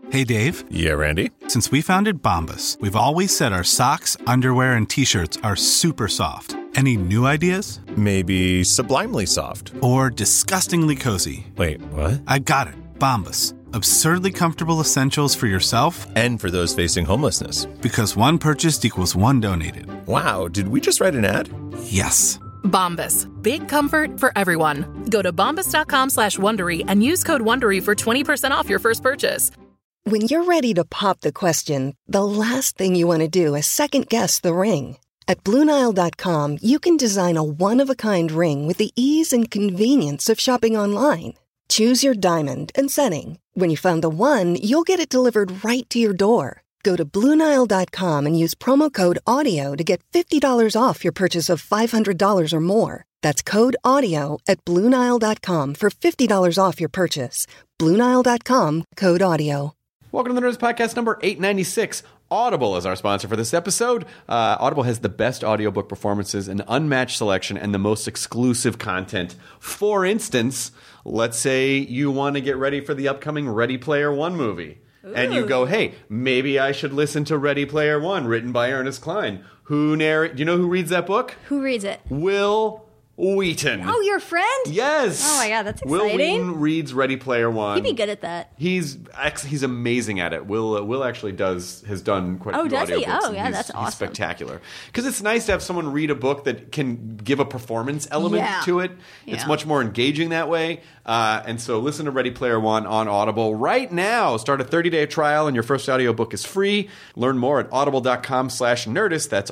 Hey, Dave. Yeah, Randy? Since we founded Bombas, we've always said our socks, underwear, and T-shirts are super soft. Any new ideas? Maybe sublimely soft. Or disgustingly cozy. Wait, what? I got it. Bombas. Absurdly comfortable essentials for yourself and for those facing homelessness. Because one purchased equals one donated. Wow, did we just write an ad? Yes. Bombas. Big comfort for everyone. Go to bombas.com/Wondery and use code WONDERY for 20% off your first purchase. When you're ready to pop the question, the last thing you want to do is second-guess the ring. At BlueNile.com, you can design a one-of-a-kind ring with the ease and convenience of shopping online. Choose your diamond and setting. When you find the one, you'll get it delivered right to your door. Go to BlueNile.com and use promo code AUDIO to get $50 off your purchase of $500 or more. That's code AUDIO at BlueNile.com for $50 off your purchase. BlueNile.com, code AUDIO. Welcome to the Nerds Podcast number 896. Audible is our sponsor for this episode. Audible has the best audiobook performances, an unmatched selection, and the most exclusive content. For instance, let's say you want to get ready for the upcoming Ready Player One movie. Ooh. And you go, hey, maybe I should listen to Ready Player One, written by Ernest Cline. Do you know who reads that book? Who reads it? Will Wheaton. Oh, your friend? Yes. Oh my God, that's exciting. Will Wheaton reads Ready Player One. He'd be good at that. He's amazing at it. Will actually has done quite a few audiobooks. He? Oh, yeah, that's awesome. He's spectacular. Because it's nice to have someone read a book that can give a performance element to it. Yeah. It's much more engaging that way. And so listen to Ready Player One on Audible right now. Start a 30-day trial and your first audiobook is free. Learn more at audible.com/Nerdist. That's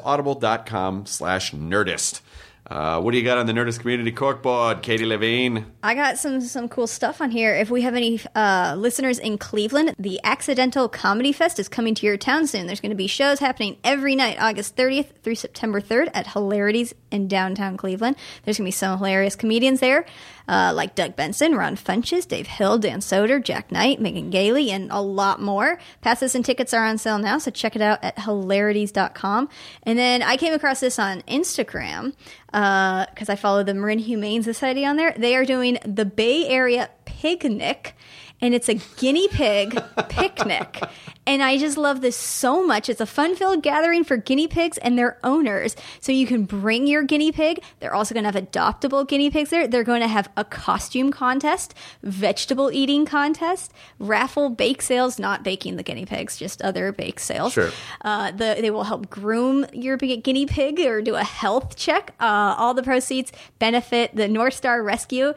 audible.com/Nerdist. What do you got on the Nerdist Community Corkboard, Katie Levine? I got some cool stuff on here. If we have any listeners in Cleveland, the Accidental Comedy Fest is coming to your town soon. There's going to be shows happening every night, August 30th through September 3rd at Hilarities in downtown Cleveland. There's going to be some hilarious comedians there, like Doug Benson, Ron Funches, Dave Hill, Dan Soder, Jack Knight, Megan Gailey, and a lot more. Passes and tickets are on sale now, so check it out at hilarities.com. And then I came across this on Instagram, because I follow the Marin Humane Society on there. They are doing the Bay Area Picnic, and it's a guinea pig picnic. And I just love this so much. It's a fun-filled gathering for guinea pigs and their owners. So you can bring your guinea pig. They're also going to have adoptable guinea pigs there. They're going to have a costume contest, vegetable eating contest, raffle, bake sales, not baking the guinea pigs, just other bake sales. Sure. They will help groom your guinea pig or do a health check. All the proceeds benefit the North Star Rescue,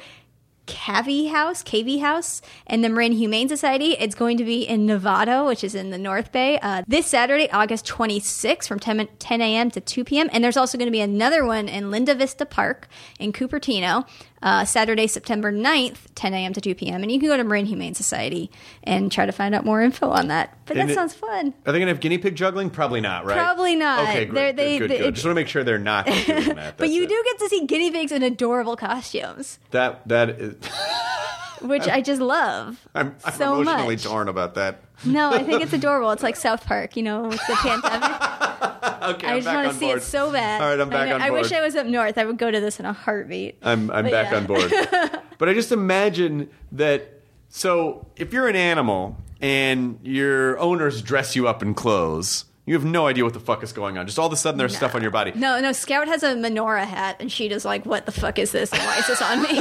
KV House, and the Marin Humane Society. It's going to be in Novato, which is in the North Bay, this Saturday, August 26th from 10 a.m. to 2 p.m. And there's also going to be another one in Linda Vista Park in Cupertino, Saturday, September 9th, 10 a.m. to 2 p.m. And you can go to Marin Humane Society and try to find out more info on that. But that sounds fun. Are they going to have guinea pig juggling? Probably not, right? Probably not. Okay, good. Just want to make sure they're not doing that. But you do get to see guinea pigs in adorable costumes. That is... Which I just love. I'm so emotionally much. torn about that. No, I think it's adorable. It's like South Park, with the pandemic. Okay, I just want to see it so bad. All right, I'm back on board. I wish I was up north. I would go to this in a heartbeat. I'm back on board. But I just imagine that, so if you're an animal and your owners dress you up in clothes, you have no idea what the fuck is going on. Just all of a sudden there's stuff on your body. No, Scout has a menorah hat, and she does like, what the fuck is this? And why is this on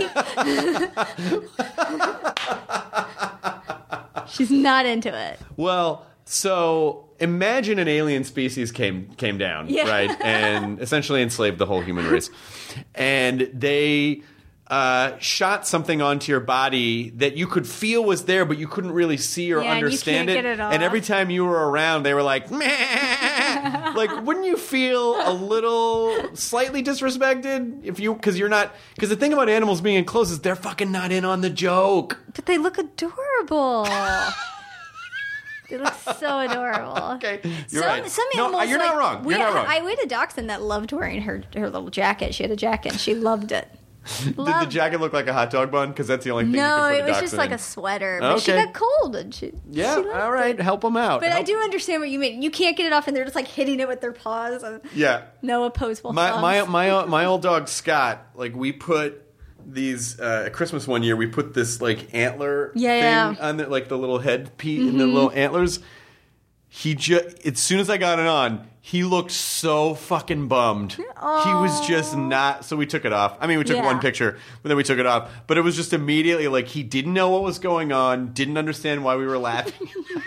me? She's not into it. Well, so imagine an alien species came down, right? And essentially enslaved the whole human race. And they shot something onto your body that you could feel was there, but you couldn't really see or understand and you can't get it off. And every time you were around, they were like, meh. Like, wouldn't you feel a little slightly disrespected because the thing about animals being enclosed is they're fucking not in on the joke. But they look adorable. They look so adorable. Okay, you're right. Some animals, you're not wrong. You're not wrong. I had a dachshund that loved wearing her little jacket. She had a jacket, and she loved it. Did the jacket look like a hot dog bun? Because that's the only thing you can put a No, it was dachshund just like in. a sweater. But she got cold, and she loved all right, it. help them out. But I do understand what you mean. You can't get it off, and they're just like hitting it with their paws. And yeah. No opposable thumbs. My old dog Scott, like we put these at Christmas one year. We put this like antler Yeah. thing on the, like the little head piece and the little antlers. As soon as I got it on, he looked so fucking bummed. He was just not. So we took it off. I mean, we took one picture, but then we took it off. But it was just immediately like he didn't know what was going on, didn't understand why we were laughing.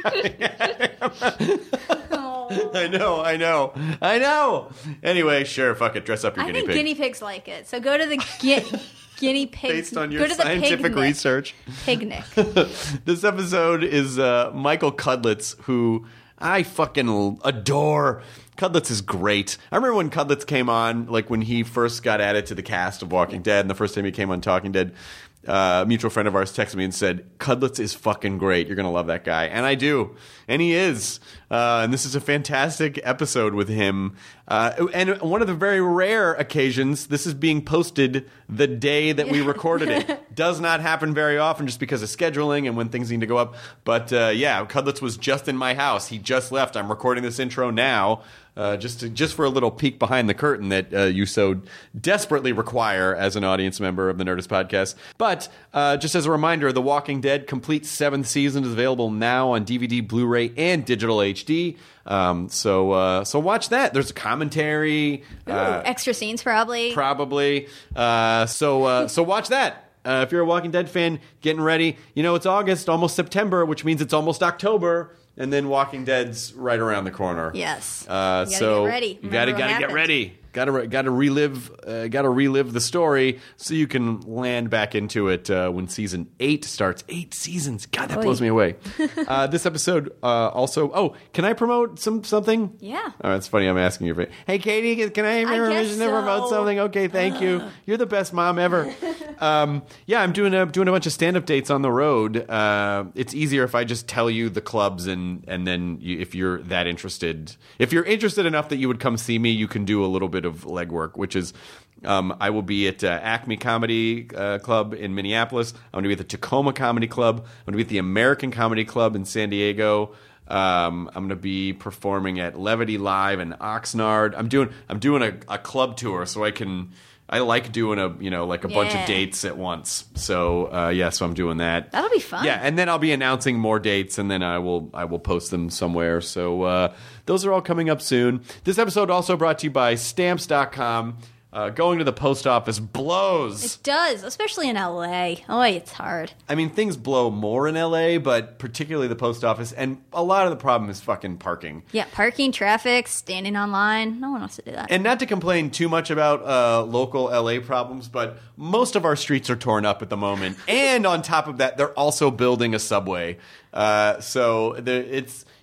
I know. Anyway, sure, fuck it. Dress up your guinea pig. I think guinea pigs like it. So go to the guinea pig. Based on your scientific research. Picnic. This episode is Michael Cudlitz, who I fucking adore. Cudlitz is great. I remember when Cudlitz came on, like when he first got added to the cast of Walking Dead, and the first time he came on Talking Dead, a mutual friend of ours texted me and said, Cudlitz is fucking great. You're going to love that guy. And I do. And he is. And this is a fantastic episode with him. And one of the very rare occasions, this is being posted the day that we recorded it. Does not happen very often just because of scheduling and when things need to go up. But Cudlitz was just in my house. He just left. I'm recording this intro now. Just for a little peek behind the curtain that you so desperately require as an audience member of the Nerdist Podcast. But just as a reminder, The Walking Dead complete 7th season is available now on DVD, Blu-ray, and digital HD. So watch that. There's a commentary, extra scenes probably. So watch that. If you're a Walking Dead fan, getting ready. You know, it's August, almost September, which means it's almost October. And then Walking Dead's right around the corner. Yes. You gotta get ready. You gotta get ready. Gotta relive the story so you can land back into it when season 8 starts. 8 seasons. God, that blows me away. This episode also. Oh, can I promote something? Yeah. Oh, it's funny. I'm asking you. Hey, Katie, can I have your permission to promote something? Okay, thank you. You're the best mom ever. I'm doing a bunch of stand-up dates on the road. It's easier if I just tell you the clubs and then if you're that interested. If you're interested enough that you would come see me, you can do a little bit of legwork, which is I will be at Acme Comedy Club in Minneapolis. I'm going to be at the Tacoma Comedy Club. I'm going to be at the American Comedy Club in San Diego. I'm going to be performing at Levity Live in Oxnard. I'm doing a club tour, so I like doing a bunch of dates at once. So so I'm doing that. That'll be fun. Yeah, and then I'll be announcing more dates, and then I will post them somewhere. So those are all coming up soon. This episode also brought to you by Stamps.com. Going to the post office blows. It does, especially in LA. Oh, it's hard. I mean, things blow more in LA, but particularly the post office. And a lot of the problem is fucking parking. Yeah, parking, traffic, standing on line. No one wants to do that. And not to complain too much about local LA problems, but most of our streets are torn up at the moment. And on top of that, they're also building a subway. It's,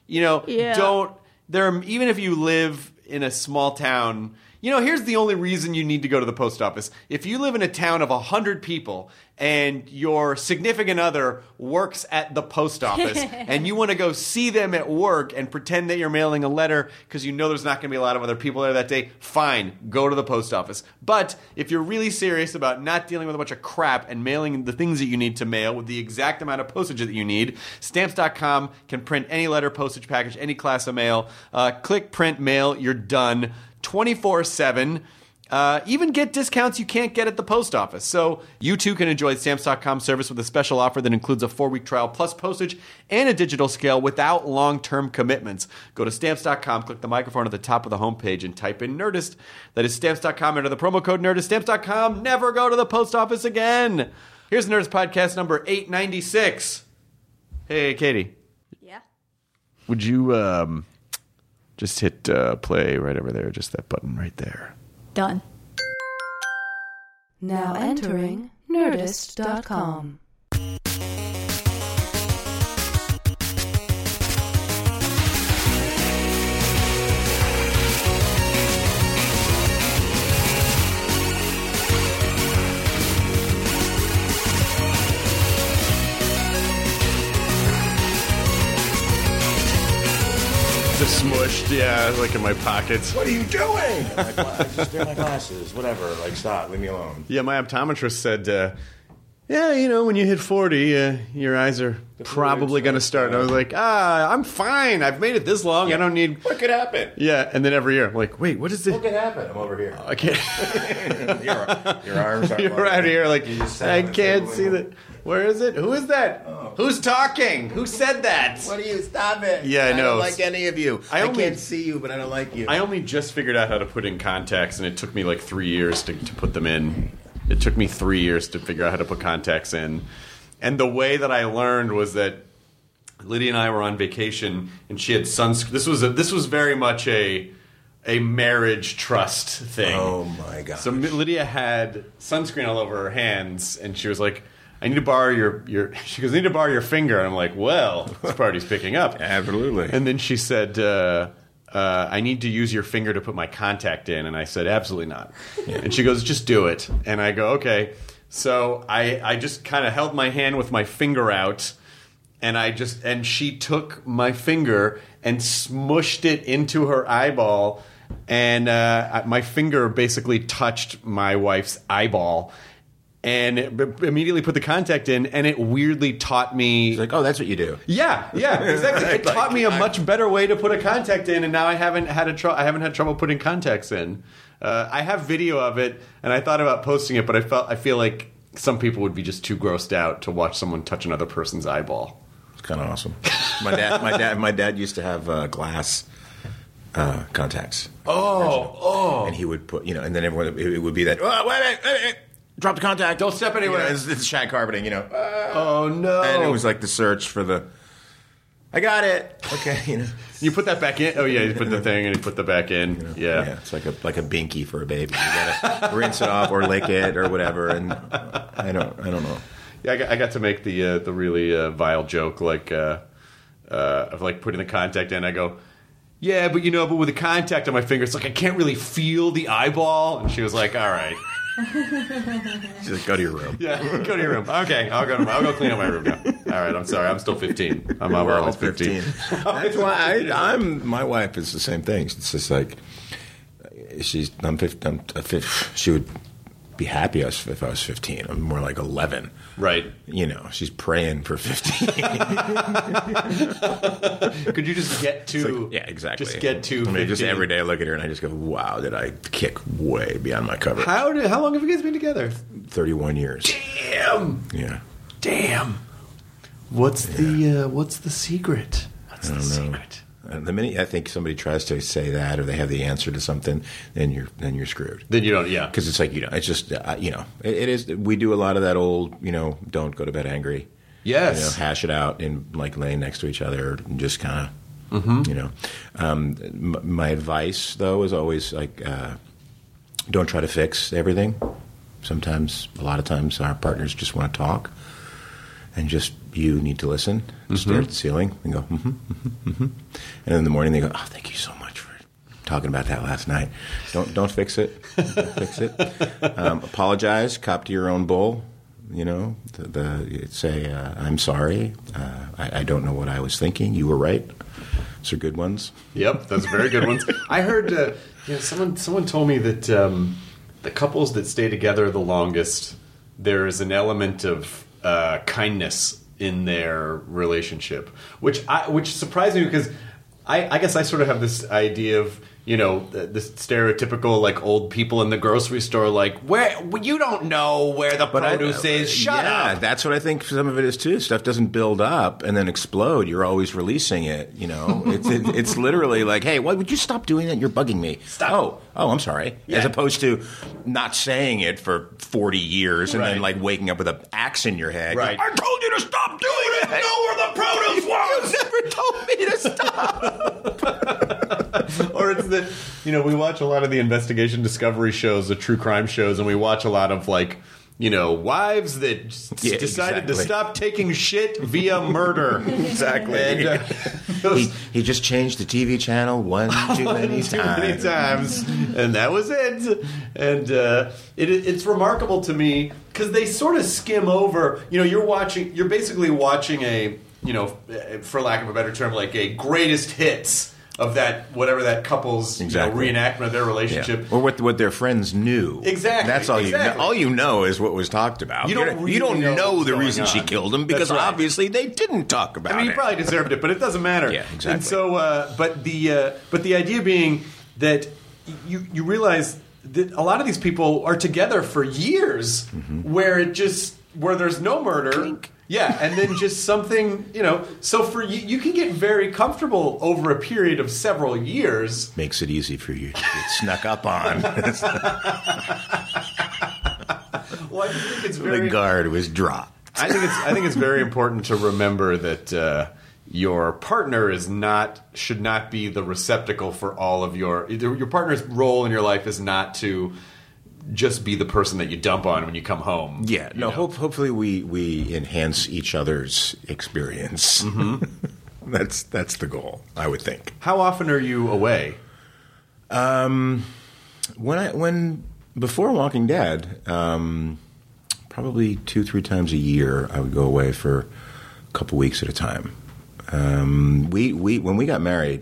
even if you live in a small town. Here's the only reason you need to go to the post office. If you live in a town of 100 people and your significant other works at the post office and you want to go see them at work and pretend that you're mailing a letter because you know there's not going to be a lot of other people there that day, fine, go to the post office. But if you're really serious about not dealing with a bunch of crap and mailing the things that you need to mail with the exact amount of postage that you need, Stamps.com can print any letter, postage package, any class of mail. Click, print, mail, you're done. 24/7. Even get discounts you can't get at the post office. So you too can enjoy Stamps.com service with a special offer that includes a 4-week trial plus postage and a digital scale without long-term commitments. Go to Stamps.com, click the microphone at the top of the homepage, and type in Nerdist. That is Stamps.com. Enter the promo code Nerdist. Stamps.com. Never go to the post office again. Here's Nerdist Podcast number 896. Hey, Katie. Yeah? Would you... just hit play right over there, just that button right there. Done. Now entering Nerdist.com. Just smushed, yeah, like in my pockets. What are you doing? I just did my glasses, whatever. Like, stop, leave me alone. Yeah, my optometrist said, yeah, when you hit 40, your eyes are probably going to start. And I was like, I'm fine. I've made it this long. I don't need... What could happen? Yeah, and then every year, I'm like, wait, what is it? What could happen? I'm over here. I can't... your arms are... You're right here, like, I can't see that. Where is it? Who is that? Oh. Who's talking? Who said that? What are you? Stop it. Yeah, I know. I don't like any of you. I can't see you, but I don't like you. I only just figured out how to put in contacts, and it took me like 3 years to put them in. It took me 3 years to figure out how to put contacts in. And the way that I learned was that Lydia and I were on vacation, and she had sunscreen. This was very much a marriage trust thing. Oh my god! So Lydia had sunscreen all over her hands, and she was like, "I need to borrow your." She goes, "I need to borrow your finger." And I'm like, "Well, this party's picking up." Absolutely. And then she said, I need to use your finger to put my contact in. And I said, absolutely not. Yeah. And she goes, just do it. And I go, okay. So I just kind of held my hand with my finger out, and she took my finger and smushed it into her eyeball, and my finger basically touched my wife's eyeball. And it immediately put the contact in, and it weirdly taught me... She's like, oh, that's what you do. Yeah, exactly. It taught me a much better way to put a contact in, and now I haven't had trouble putting contacts in. I have video of it, and I thought about posting it, but I feel like some people would be just too grossed out to watch someone touch another person's eyeball. It's kind of awesome. My dad used to have glass contacts. Oh. And he would put, and then everyone, it would be that, oh, wait. Drop the contact. Don't step anywhere. It's shag carpeting, Oh, no. And it was like the search for the... I got it. Okay, You put that back in? Oh, yeah, you put the thing and you put the back in. Yeah. It's like a binky for a baby. You gotta rinse it off or lick it or whatever, and I don't know. Yeah, I got to make the really vile joke, of like putting the contact in. I go, yeah, but with the contact on my finger, it's like I can't really feel the eyeball. And she was like, all right. She's like, go to your room. Yeah, go to your room. Okay, I'll go clean up my room now. All right, I'm sorry, I'm still 15. I'm almost 15. That's why my wife is the same thing. It's just like I'm 15. She would be happy if I was 15. I'm more like 11. Right. She's praying for 15. Could you just get to... yeah, exactly. Just get to 15. Just every day I look at her and I just go, wow, did I kick way beyond my cover. How long have you guys been together? 31 years. Damn. Yeah. Damn. What's the secret? What's the secret? The minute I think somebody tries to say that or they have the answer to something, then you're screwed. Then you don't, yeah. Because it's like, it's just, it is, we do a lot of that old, don't go to bed angry. Yes. Hash it out and like laying next to each other and just kind of, my advice though is always like, don't try to fix everything. A lot of times our partners just want to talk. And just you need to listen, stare at the ceiling, and go, and in the morning they go, oh, thank you so much for talking about that last night. Don't fix it. Don't fix it. Apologize. Cop to your own bull. Say, I'm sorry. I don't know what I was thinking. You were right. Those are good ones. Yep, those are very good ones. I heard someone told me that the couples that stay together the longest, there is an element of kindness in their relationship, which surprised me because I guess I sort of have this idea of this stereotypical like old people in the grocery store, like where you don't know where the produce is. Shut up. That's what I think some of it is too. Stuff doesn't build up and then explode. You're always releasing it. It's literally like, hey, why would you stop doing that? You're bugging me. Stop. Oh, I'm sorry. Yeah. As opposed to not saying it for 40 years and then like waking up with an axe in your head. Right. I told you to stop doing it. I know where the produce was. You never told me to stop. Or it's that we watch a lot of the investigation discovery shows, the true crime shows, and we watch a lot of like wives that decided to stop taking shit via murder. Exactly. And, he just changed the TV channel one too many times, and that was it. And it's remarkable to me because they sort of skim over. You're basically watching a for lack of a better term, like a greatest hits of that whatever that couple's reenactment of their relationship, or what their friends knew. Exactly. That's all you know. All you know is what was talked about. You don't know the reason she killed him because obviously they didn't talk about it. I mean, he probably deserved it, but it doesn't matter. Yeah, exactly. And so, but the idea being that you realize that a lot of these people are together for years, where there's no murder. Clink. Yeah, and then just something, so for you can get very comfortable over a period of several years. Makes it easy for you to get snuck up on. Well, I just think it's very... The guard was dropped. I think it's very important to remember that your partner should not be the receptacle for all of your partner's role in your life is not to just be the person that you dump on when you come home. Yeah, hopefully we enhance each other's experience. That's the goal, I would think. How often are you away? Before Walking Dead, probably 2-3 times a year, I would go away for a couple weeks at a time. When we got married,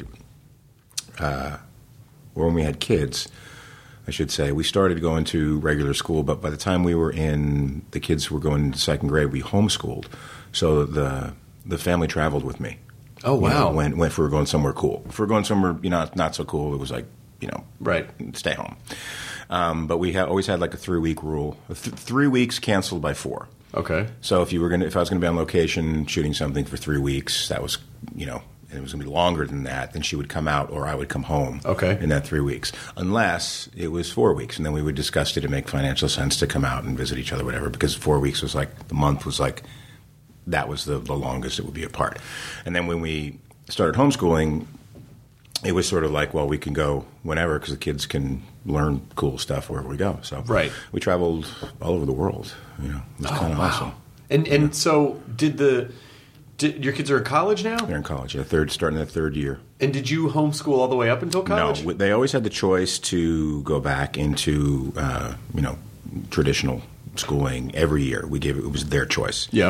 or when we had kids, I should say, we started going to regular school, but by the time the kids were going into second grade, we homeschooled. So the family traveled with me. Oh, wow. When if we were going somewhere cool. If we were going somewhere, not so cool, it was like, right, stay home. But we always had like a 3-week rule. 3 weeks canceled by 4. Okay. So if I was going to be on location shooting something for 3 weeks, that was, and it was going to be longer than that, then she would come out or I would come home in that 3 weeks. Unless it was 4 weeks, and then we would discuss it to make financial sense to come out and visit each other, whatever, because 4 weeks was like, the month was like, that was the longest it would be apart. And then when we started homeschooling, it was sort of like, well, we can go whenever because the kids can learn cool stuff wherever we go. So we traveled all over the world. It was kind of awesome. And so did your kids are in college now? They're in college, starting their third year. And did you homeschool all the way up until college? No, they always had the choice to go back into traditional schooling every year. It was their choice. Yeah.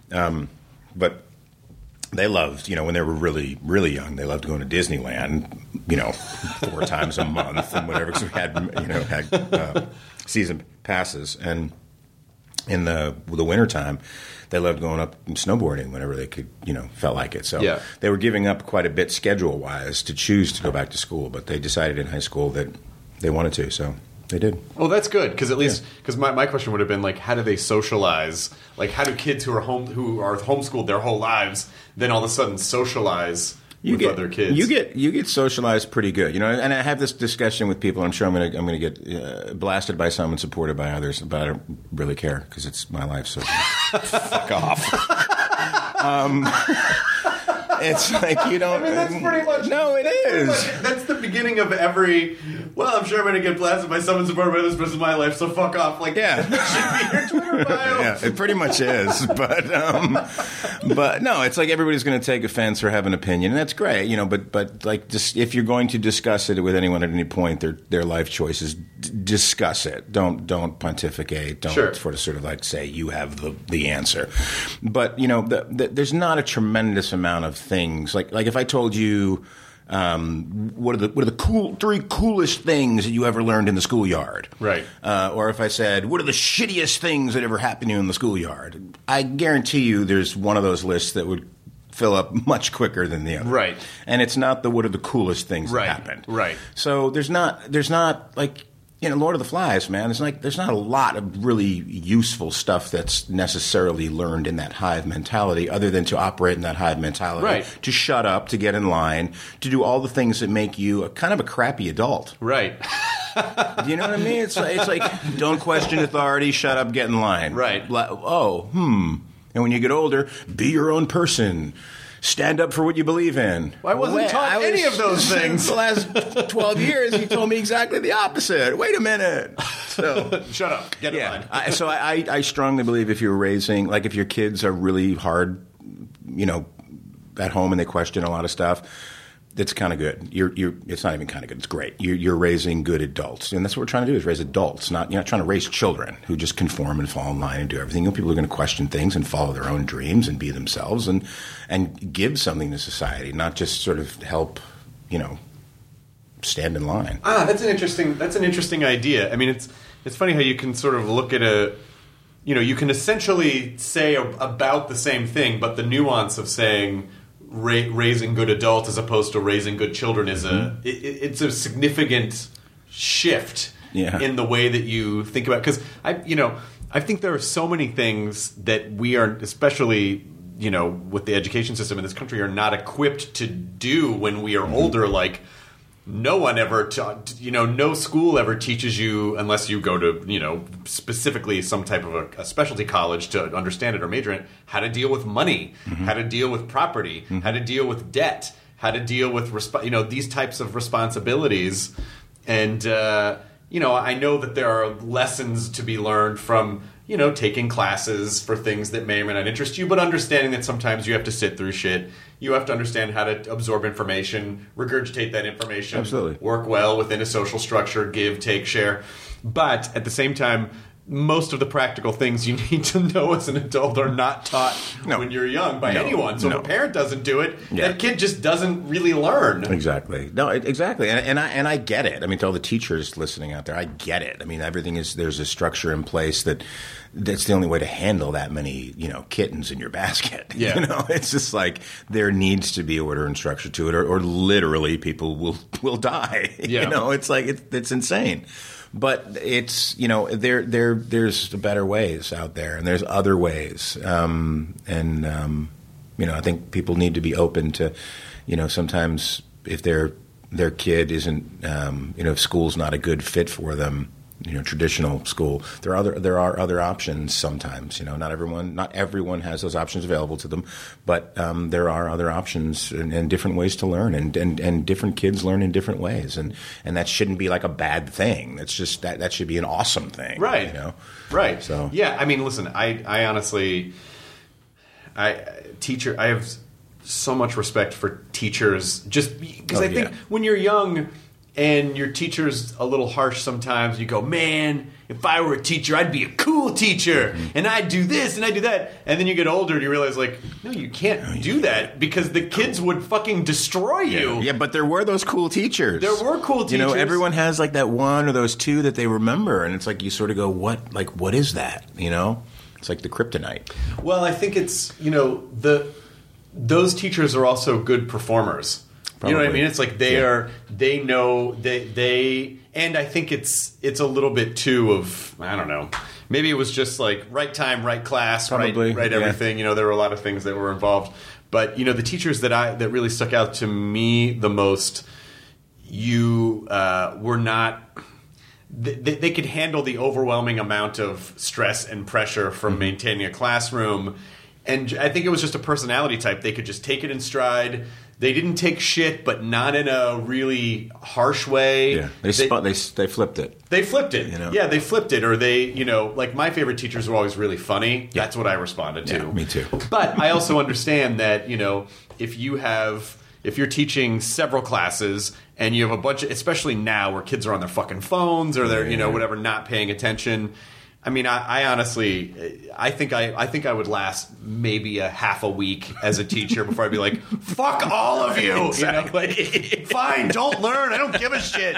But they loved, when they were really, really young, they loved going to Disneyland, 4 times a month and whatever, because we had season passes. And in the wintertime, they loved going up and snowboarding whenever they could, felt like it. So they were giving up quite a bit schedule-wise to choose to go back to school, but they decided in high school that they wanted to, so they did. Oh, that's good, because at least my question would have been like, how do they socialize? Like, how do kids who are homeschooled their whole lives then all of a sudden socialize with other kids? You get socialized pretty good, And I have this discussion with people. I'm sure I'm going to get blasted by some and supported by others, but I don't really care because it's my life. So fuck off. It's like you don't. That's pretty much. No, it is. That's the beginning of every. Well, I'm sure I'm going to get blasted by someone supported by this person in my life, so fuck off. Like, yeah, that should be your Twitter bio. Yeah, it pretty much is. But no, it's like everybody's going to take offense or have an opinion, and that's great, But like, just if you're going to discuss it with anyone at any point, their life choices, discuss it. Don't pontificate. Don't sort of like say you have the answer. But there's not a tremendous amount of things like if I told you what are the 3 coolest things that you ever learned in the schoolyard, right? Or if I said what are the shittiest things that ever happened to you in the schoolyard, I guarantee you there's one of those lists that would fill up much quicker than the other, right? And it's not what are the coolest things that happened, right? So there's not like. Lord of the Flies, man, there's not a lot of really useful stuff that's necessarily learned in that hive mentality other than to operate in that hive mentality, right. To shut up, to get in line, to do all the things that make you kind of a crappy adult. Right. Do you know what I mean? It's like don't question authority, shut up, get in line. Right. And when you get older, be your own person. Stand up for what you believe in. Well, I wasn't taught any of those things. The last 12 years, you told me exactly the opposite. Wait a minute. So, shut up. Get in line. I strongly believe if you're raising, like if your kids are really hard, at home and they question a lot of stuff, that's kind of good. It's not even kind of good. It's great. You're raising good adults, and that's what we're trying to do: is raise adults. You're not trying to raise children who just conform and fall in line and do everything. People are going to question things and follow their own dreams and be themselves and give something to society, not just sort of help stand in line. That's an interesting idea. I mean, it's funny how you can sort of look at you can essentially say about the same thing, but the nuance of saying raising good adults as opposed to raising good children is it's a significant shift in the way that you think about. Because I think there are so many things that we are, especially with the education system in this country, are not equipped to do when we are older. Like, no one ever no school ever teaches you, unless you go to specifically some type of a specialty college to understand it or major in it, how to deal with money, how to deal with property, how to deal with debt, how to deal with these types of responsibilities. And I know that there are lessons to be learned from taking classes for things that may or may not interest you, but understanding that sometimes you have to sit through shit. You have to understand how to absorb information, regurgitate that information, absolutely, work well within a social structure, give, take, share. But at the same time, most of the practical things you need to know as an adult are not taught when you're young by anyone. So if a parent doesn't do it, that kid just doesn't really learn. Exactly. No, exactly. And I get it. I mean, to all the teachers listening out there, I get it. I mean, there's a structure in place that's the only way to handle that many, kittens in your basket. Yeah. It's just like there needs to be order and structure to it, or literally people will die. Yeah. It's like it's insane. But it's there's better ways out there, and there's other ways, I think people need to be open to, sometimes if their kid isn't, if school's not a good fit for them, traditional school, there are other options sometimes. Not everyone has those options available to them, but there are other options and different ways to learn, and different kids learn in different ways, and that shouldn't be like a bad thing. That's just that should be an awesome thing, right? Right. So yeah, I mean, listen, I honestly, I have so much respect for teachers, just because I think when you're young and your teacher's a little harsh sometimes, you go, man, if I were a teacher, I'd be a cool teacher, and I'd do this and I'd do that. And then you get older and you realize, like, no, you can't do that, because the kids would fucking destroy you. Yeah, but there were those cool teachers. There were cool teachers. Everyone has like that one or those two that they remember, and it's like you sort of go, what is that? It's like the kryptonite. Well, I think it's, those teachers are also good performers. Probably. You know what I mean? It's like they know, and I think it's a little bit too of, I don't know, maybe it was just like right time, right class, probably, right everything. There were a lot of things that were involved. But, the teachers that really stuck out to me the most, were not, they could handle the overwhelming amount of stress and pressure from maintaining a classroom. And I think it was just a personality type. They could just take it in stride. They didn't take shit, but not in a really harsh way. Yeah, they flipped it. They flipped it. Yeah, they flipped it. Or they, like my favorite teachers were always really funny. Yeah. That's what I responded to. Yeah, me too. But I also understand that, if you're teaching several classes and you have a bunch of, especially now where kids are on their fucking phones or they're, whatever, not paying attention. I mean, I honestly, I think I would last maybe a half a week as a teacher before I'd be like, "Fuck all of you!" Exactly. Fine, don't learn. I don't give a shit.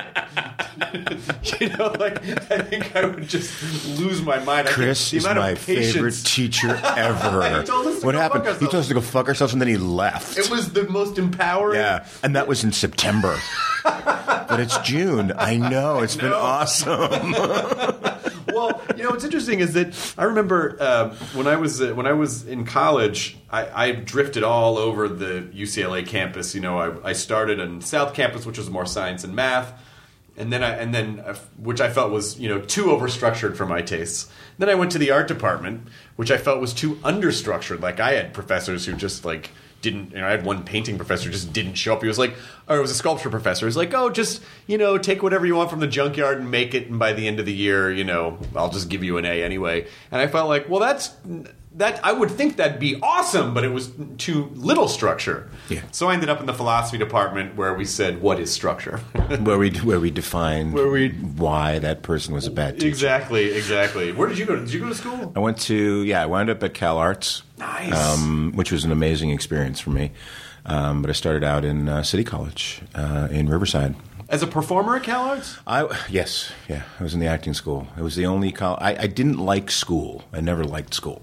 I think I would just lose my mind. Chris is my favorite teacher ever. What happened? He told us to go fuck ourselves, and then he left. It was the most empowering. Yeah, and that was in September. But it's June. I know. It's been awesome. Well, what's interesting is that I remember when I was in college, I drifted all over the UCLA campus. I started on South Campus, which was more science and math, and then which I felt was too overstructured for my tastes. Then I went to the art department, which I felt was too understructured. Like I had professors who just like didn't. I had one painting professor who just didn't show up. He was like, or it was a sculpture professor. He was like, oh, just take whatever you want from the junkyard and make it, and by the end of the year, I'll just give you an A anyway. And I felt like, well, that I would think that'd be awesome, but it was too little structure. Yeah. So I ended up in the philosophy department where we said, what is structure? where we defined why that person was a bad teacher. Exactly. Where did you go? Did you go to school? I wound up at Cal Arts. Nice. Which was an amazing experience for me. But I started out in City College in Riverside. As a performer at CalArts? Yes. I was in the acting school. It was the only I didn't like school. I never liked school.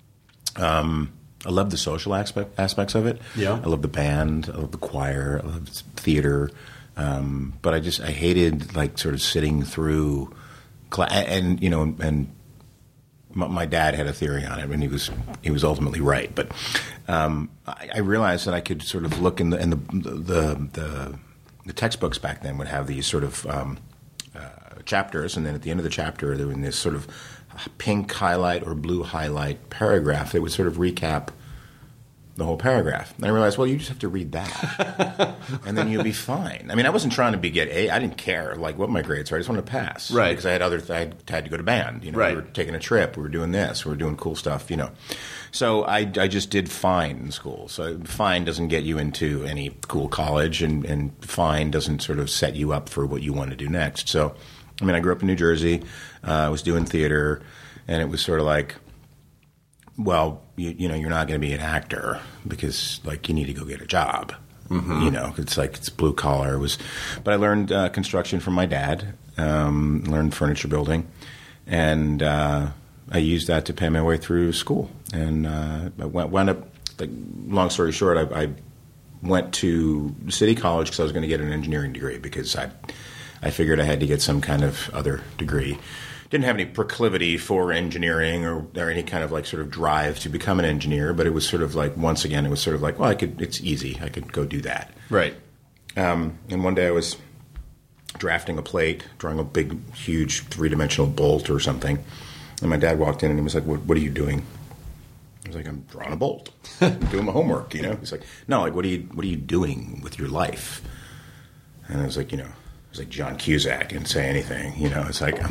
I love the social aspects of it. Yeah. I love the band. I love the choir. I love theater. But I hated like sort of sitting through and my dad had a theory on it, and he was ultimately right. But I realized that I could sort of look in the textbooks back then would have these sort of chapters, and then at the end of the chapter, there was this sort of pink highlight or blue highlight paragraph that would sort of recap the whole paragraph. And I realized, well, you just have to read that, and then you'll be fine. I mean, I wasn't trying to get A. I didn't care like what my grades were. I just wanted to pass, right? Because I had I had to go to band. Right. We were taking a trip. We were doing this. We were doing cool stuff. So I just did fine in school. So fine doesn't get you into any cool college, and fine doesn't sort of set you up for what you want to do next. So, I mean, I grew up in New Jersey. I was doing theater, and it was sort of like, well, you're not going to be an actor because like you need to go get a job. Mm-hmm. It's like it's blue collar. But I learned construction from my dad. Learned furniture building, and I used that to pay my way through school. And I wound up, like, long story short, I went to City College because I was going to get an engineering degree because I figured I had to get some kind of other degree. Didn't have any proclivity for engineering or any kind of like sort of drive to become an engineer, but it was sort of like, once again, it was sort of like, well, it's easy. I could go do that. Right. And one day I was drafting a plate, drawing a big, huge 3-dimensional bolt or something. And my dad walked in and he was like, what are you doing? I was like, I'm drawing a bolt. I'm doing my homework, He's like, no, like, what are you doing with your life? And I was like, it was like John Cusack, didn't say anything, It's like,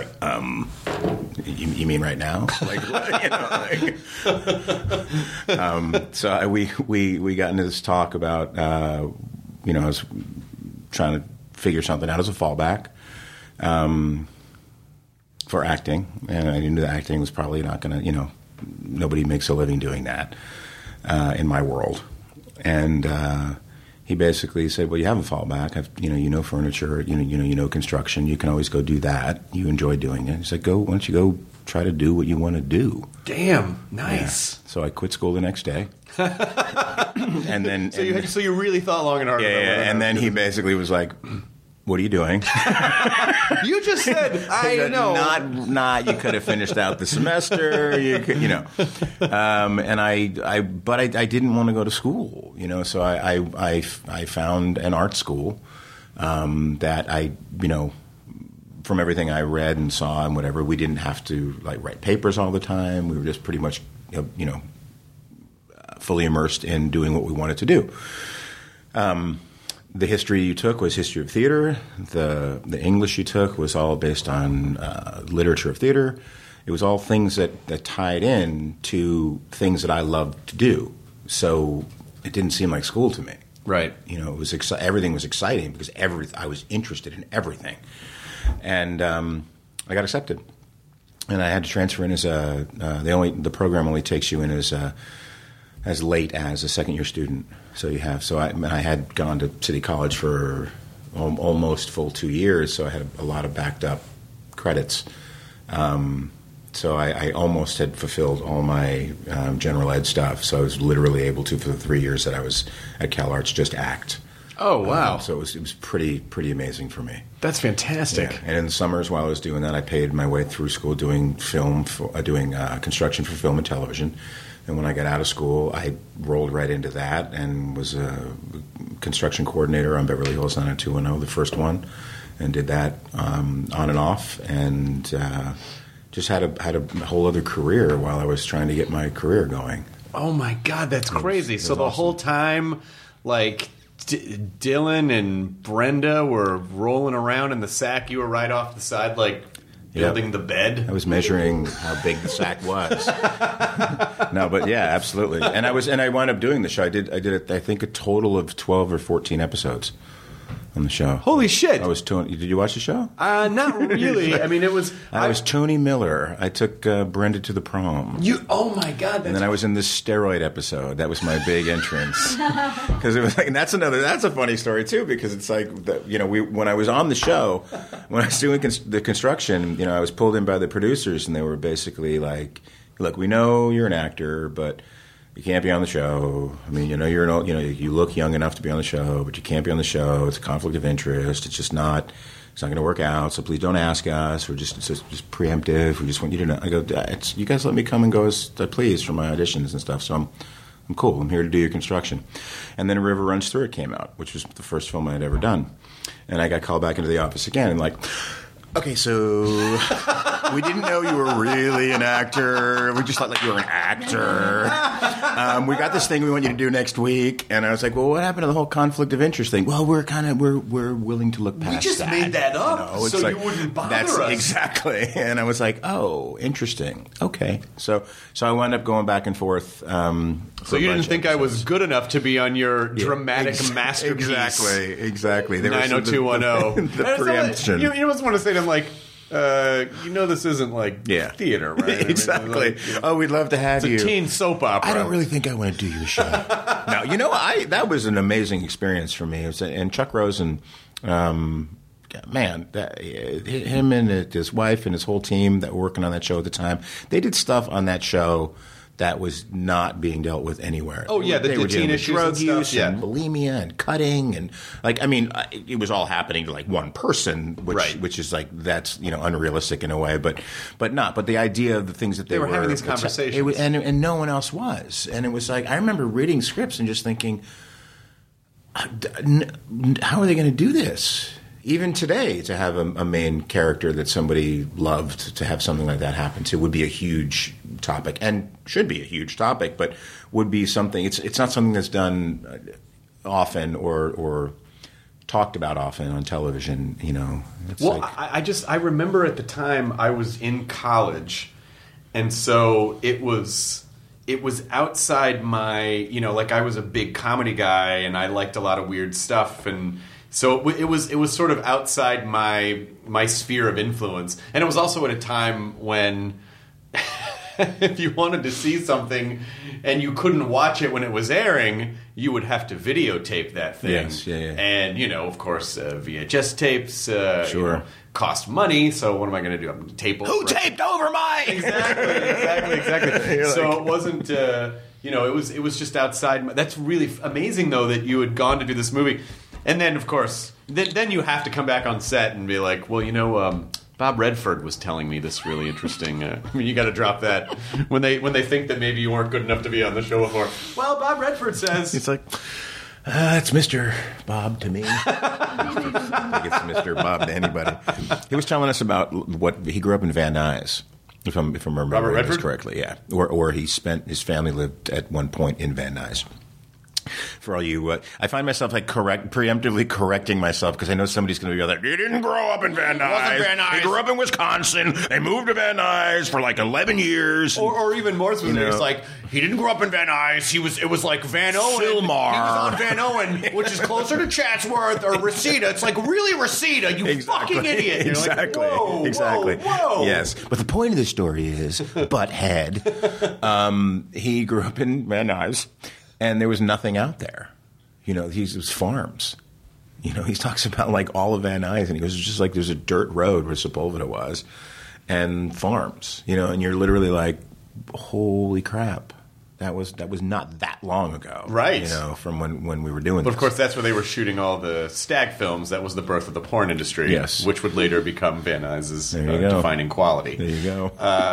you mean right now? Like, so we got into this talk about, I was trying to figure something out as a fallback. For acting, and I knew that acting was probably not going to, nobody makes a living doing that in my world. And he basically said, well, you have a fallback. You know furniture, you know construction. You can always go do that. You enjoy doing it. He's like, why don't you go try to do what you want to do? Damn, nice. Yeah. So I quit school the next day. And then so you really thought long and hard about it. And then he basically was like, what are you doing? You just said, I know. Not. You could have finished out the semester. You could, And I didn't want to go to school. So I found an art school that I, from everything I read and saw and whatever, we didn't have to like write papers all the time. We were just pretty much, fully immersed in doing what we wanted to do. The history you took was history of theater. The English you took was all based on literature of theater. It was all things that tied in to things that I loved to do. So it didn't seem like school to me. Right. It was everything was exciting because I was interested in everything. And I got accepted. And I had to transfer in as the program only takes you in as late as a second-year student. So I had gone to City College for almost full 2 years, so I had a lot of backed up credits. So I almost had fulfilled all my general ed stuff. So I was literally able to, for the 3 years that I was at CalArts, just act. Oh, wow. So it was pretty amazing for me. That's fantastic. Yeah. And in the summers while I was doing that, I paid my way through school doing construction for film and television. And when I got out of school, I rolled right into that and was a construction coordinator on Beverly Hills 90210, the first one, and did that on and off, and just had a whole other career while I was trying to get my career going. Oh my God, that's crazy! It was so the awesome. whole time, like Dylan and Brenda were rolling around in the sack, you were right off the side, like. Building the bed? I was measuring how big the sack was. No, but yeah, absolutely. And I wound up doing the show. I did I think a total of 12 or 14 episodes on the show. Holy shit! I was Tony. Did you watch the show? Not really. I mean, it was. I was Tony Miller. I took Brenda to the prom. Oh my god! And then I was in this steroid episode. That was my big entrance. Because it was like, and that's a funny story too. Because it's like, when I was on the show, when I was doing the construction, I was pulled in by the producers, and they were basically like, "Look, we know you're an actor, but you can't be on the show. I mean, you're an old, you look young enough to be on the show, but you can't be on the show. It's a conflict of interest. It's just not. It's not going to work out. So please don't ask us. It's just preemptive. We just want you to know." I go, you guys let me come and go as I please for my auditions and stuff. So I'm cool. I'm here to do your construction. And then River Runs Through It came out, which was the first film I had ever done. And I got called back into the office again and like, okay, so we didn't know you were really an actor. We just thought like you were an actor. We got this thing we want you to do next week. And I was like, well, what happened to the whole conflict of interest thing? Well, we're willing to look past that. We just made that up so like, you wouldn't bother us. Exactly. And I was like, oh, interesting. Okay. So I wound up going back and forth. So you didn't think I was good enough to be on your dramatic masterpiece. Exactly. 90210. The preemption. You almost want to say to him, like, this isn't like theater, right? Exactly. We'd love to have you. It's a teen soap opera. I don't really think I want to do your show. No, that was an amazing experience for me. And Chuck Rosen, him and his wife and his whole team that were working on that show at the time, they did stuff on that show that was not being dealt with anywhere. Oh yeah, they were teen issues, drug use stuff, and bulimia and cutting and it was all happening to like one person, which is like that's unrealistic in a way, but not. But the idea of the things that they were having these conversations, and no one else was, and it was like I remember reading scripts and just thinking, how are they going to do this? Even today, to have a main character that somebody loved, to have something like that happen to would be a huge topic, and should be a huge topic, but would be something. It's not something that's done often or talked about often on television. I remember at the time I was in college, and so it was outside my I was a big comedy guy, and I liked a lot of weird stuff and. So it was sort of outside my sphere of influence, and it was also at a time when if you wanted to see something and you couldn't watch it when it was airing, you would have to videotape that thing. Yes, yeah. And of course, VHS tapes sure cost money. So what am I going to do? I'm tape over. Who taped over mine? Exactly. So it wasn't. It was just outside. That's really amazing, though, that you had gone to do this movie. And then, of course, then you have to come back on set and be like, well, Bob Redford was telling me this really interesting. You got to drop that when they think that maybe you weren't good enough to be on the show before. Well, Bob Redford says it's like it's Mr. Bob to me. I think it's Mr. Bob to anybody. He was telling us about what he grew up in Van Nuys. If I'm remembering this correctly, yeah. Or his family lived at one point in Van Nuys. For all you, I find myself like preemptively correcting myself because I know somebody's going to be like, "He didn't grow up in Van Nuys. He grew up in Wisconsin. They moved to Van Nuys for like 11 years." Or even more specific, it's like he didn't grow up in Van Nuys. It was like Van Owen. Sylmar. He was on Van Owen, which is closer to Chatsworth or Reseda. It's like really Reseda, you fucking idiot. Exactly. Like, whoa, exactly. Whoa. Yes, but the point of the story is, Butthead. He grew up in Van Nuys. And there was nothing out there. It was farms. He talks about like all of Van Nuys, and he goes, it's just like there's a dirt road where Sepulveda was, and farms. And you're literally like, holy crap. That was not that long ago, right? From when we were doing. But of course, that's where they were shooting all the stag films. That was the birth of the porn industry, yes, which would later become Van Nuys' defining quality. There you go.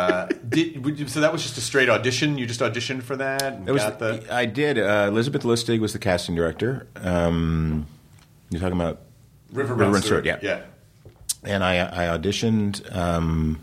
So that was just a straight audition. You just auditioned for that. And I did. Elizabeth Lustig was the casting director. You're talking about River Runs Through It, yeah. And I auditioned.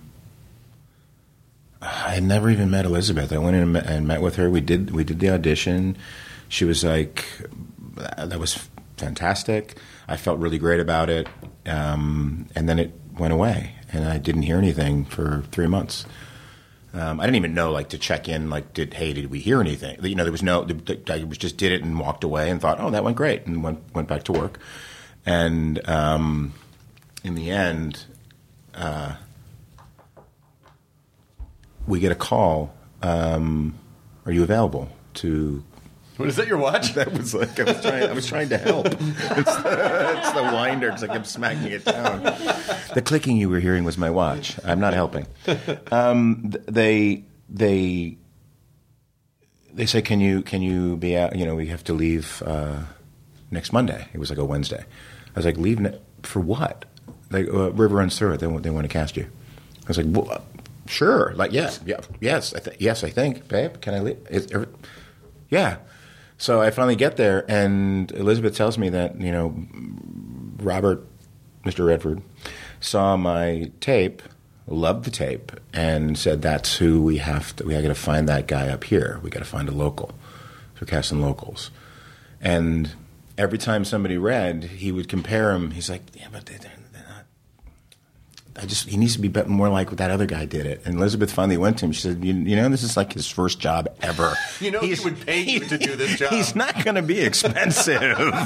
I had never even met Elizabeth. I went in and met with her. We did the audition. She was like, that was fantastic. I felt really great about it. And then it went away, and I didn't hear anything for 3 months. I didn't even know, like, to check in, like, did we hear anything? There was no, I just did it and walked away and thought, oh, that went great, and went back to work. And in the end, we get a call. Are you available to? What is that? Your watch? That was like I was trying to help. It's the winder. It's like I'm smacking it down. The clicking you were hearing was my watch. I'm not helping. They say, can you be out? We have to leave next Monday. It was like a Wednesday. I was like, leave for what? Like River runs through it. They want to cast you. I was like, well, sure. Like yes. I think, babe. Can I leave? Yeah. So I finally get there, and Elizabeth tells me that, Robert, Mr. Redford, saw my tape, loved the tape, and said that's who we got to find that guy up here. We got to find a local. So we're casting locals. And every time somebody read, he would compare him. He's like, yeah, but they're not. He needs to be more like what that other guy did it. And Elizabeth finally went to him. She said, this is like his first job ever. He would pay you to do this job. He's not going to be expensive.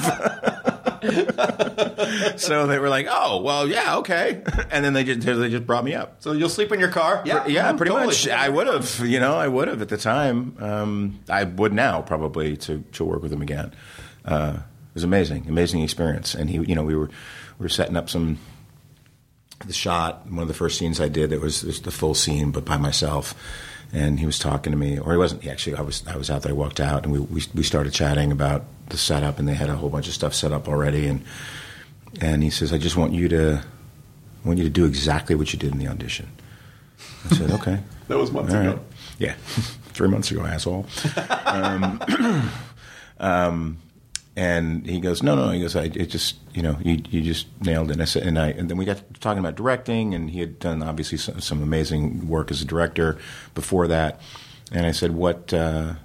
So they were like, oh, well, yeah, okay. And then they just brought me up. So you'll sleep in your car? Yeah, pretty much. I would have, I would have at the time. I would now probably to work with him again. It was amazing experience. And he, we were setting up the shot. One of the first scenes I did, it was the full scene, but by myself. And he was talking to me, or he wasn't. Actually, I was out there. I walked out, and we started chatting about the setup, and they had a whole bunch of stuff set up already. And he says, "I just want you to do exactly what you did in the audition." I said, "Okay." That was months ago. Right. Yeah, 3 months ago, asshole. And he goes, no. He goes, you just nailed it. And I said, and then we got talking about directing, and he had done obviously some amazing work as a director before that. And I said, what do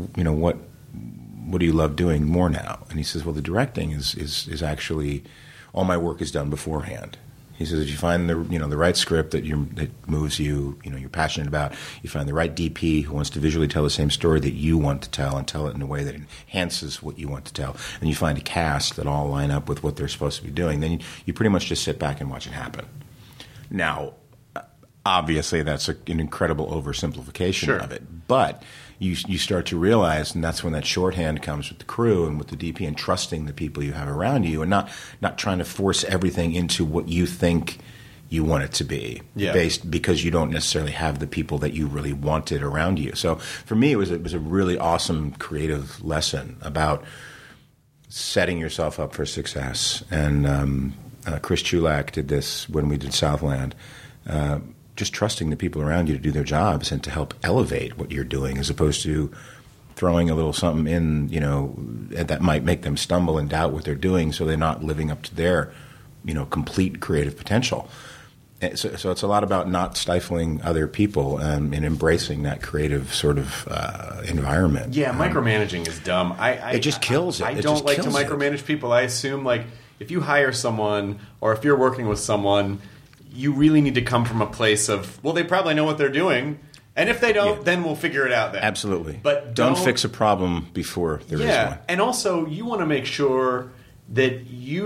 you love doing more now? And he says, well, the directing is actually all my work is done beforehand. He says, if you find the right script that moves you, you're passionate about, you find the right DP who wants to visually tell the same story that you want to tell and tell it in a way that enhances what you want to tell, and you find a cast that all line up with what they're supposed to be doing, then you pretty much just sit back and watch it happen. Now, obviously, that's an incredible oversimplification of it, but you start to realize, and that's when that shorthand comes with the crew and with the DP, and trusting the people you have around you, and not trying to force everything into what you think you want it to be, based because you don't necessarily have the people that you really wanted around you. So for me, it was a really awesome creative lesson about setting yourself up for success. And Chris Chulak did this when we did Southland. Just trusting the people around you to do their jobs and to help elevate what you're doing, as opposed to throwing a little something in, that might make them stumble and doubt what they're doing, so they're not living up to their, complete creative potential. So it's a lot about not stifling other people and embracing that creative sort of environment. Yeah, micromanaging is dumb. It just kills it. I don't like to micromanage people. I assume, like, if you hire someone or if you're working with someone, you really need to come from a place of, well, they probably know what they're doing, and if they don't, then we'll figure it out then. Absolutely. But don't fix a problem before there is one. Yeah, and also you want to make sure that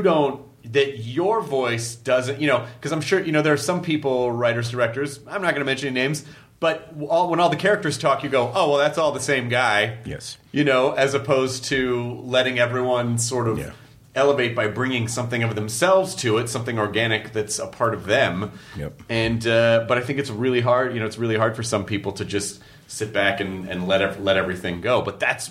your voice doesn't, because I'm sure, there are some people, writers, directors, I'm not going to mention any names, but when all the characters talk, you go, oh, well, that's all the same guy. Yes. As opposed to letting everyone sort of elevate by bringing something of themselves to it, something organic that's a part of them. Yep. And but I think it's really hard. It's really hard for some people to just sit back and let everything go. But that's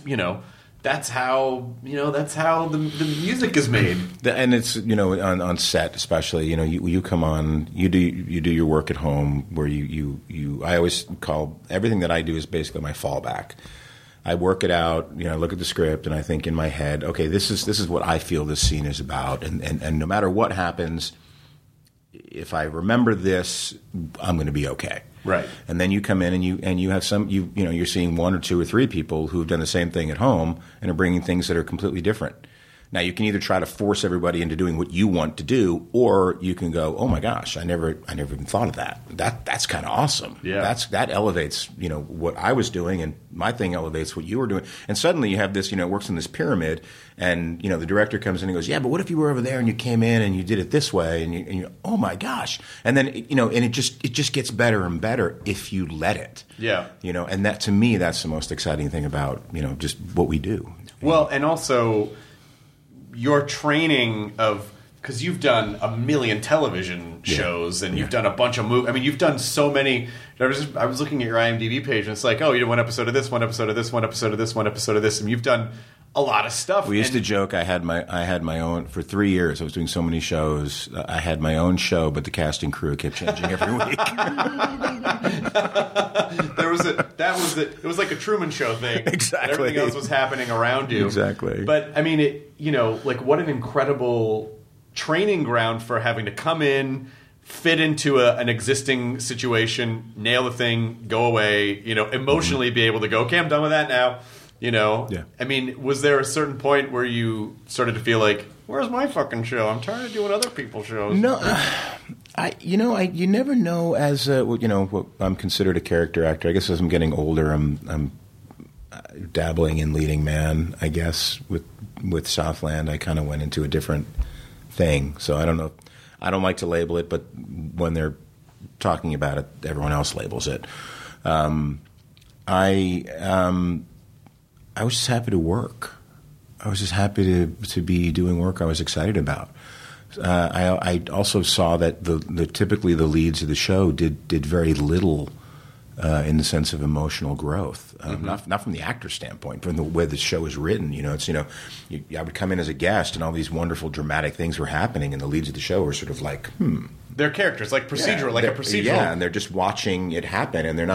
how the music is made. And it's on set especially. You come on, you do your work at home where you I always call everything that I do is basically my fallback. I work it out, I look at the script, and I think in my head, okay, this is what I feel this scene is about, and no matter what happens, if I remember this, I'm going to be okay. Right. And then you come in and you have you're seeing one or two or three people who've done the same thing at home and are bringing things that are completely different. Now, you can either try to force everybody into doing what you want to do, or you can go, oh my gosh, I never even thought of that. That's kind of awesome. Yeah. That elevates, what I was doing, and my thing elevates what you were doing. And suddenly you have this, it works in this pyramid, and, the director comes in and goes, yeah, but what if you were over there and you came in and you did it this way, and you oh my gosh. And then, and it just gets better and better if you let it. Yeah. And that, to me, that's the most exciting thing about, just what we do. Well, and also your training of, because you've done a million television shows and you've done a bunch of movies. I mean, you've done so many. I was looking at your IMDb page and it's like, oh, you did one episode of this, one episode of this, one episode of this, one episode of this, and you've done a lot of stuff. We used to joke. I had my own for 3 years. I was doing so many shows. I had my own show, but the casting crew kept changing every week. It was like a Truman Show thing. Exactly. Everything else was happening around you. Exactly. But I mean, what an incredible training ground for having to come in, fit into an existing situation, nail the thing, go away. Emotionally be able to go, okay, I'm done with that now. Yeah. I mean, was there a certain point where you started to feel like, where's my fucking show? I'm tired of doing other people's shows. No, you never know. As what I'm considered a character actor. I guess as I'm getting older, I'm dabbling in leading man. I guess with Southland, I kind of went into a different thing. So I don't know. I don't like to label it, but when they're talking about it, everyone else labels it. I was just happy to work. I was just happy to be doing work I was excited about. I also saw that typically the leads of the show did very little in the sense of emotional growth, not from the actor standpoint, from the way the show is written. I would come in as a guest, and all these wonderful dramatic things were happening, and the leads of the show were sort of like, They're characters, like procedural, a procedural. Yeah, and they're just watching it happen, and they're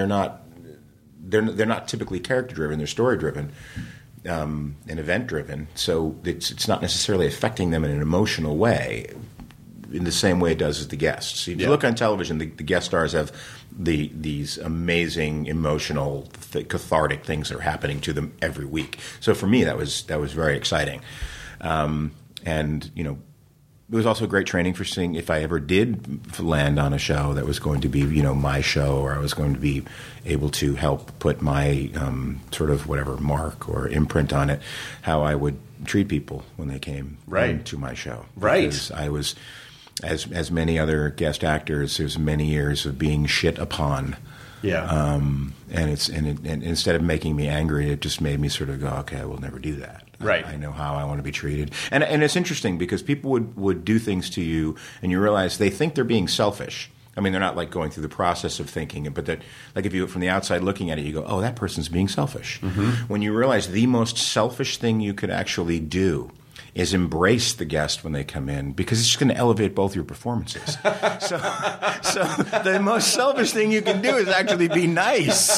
not typically character driven; they're story driven. And event driven, so it's not necessarily affecting them in an emotional way in the same way it does as the guests. If you look on television, the guest stars have these amazing emotional, cathartic things that are happening to them every week. So for me, that was very exciting, and it was also great training for seeing if I ever did land on a show that was going to be, my show, or I was going to be able to help put my sort of whatever mark or imprint on it, how I would treat people when they came to my show. Right. Because I was, as many other guest actors, there's many years of being shit upon. Yeah. And instead of making me angry, it just made me sort of go, okay, I will never do that. Right. I know how I want to be treated. And it's interesting because people would do things to you and you realize they think they're being selfish. I mean, they're not like going through the process of thinking it, but that, like if you from the outside looking at it, you go, oh, that person's being selfish. Mm-hmm. When you realize the most selfish thing you could actually do is embrace the guest when they come in, because it's just going to elevate both your performances. So the most selfish thing you can do is actually be nice.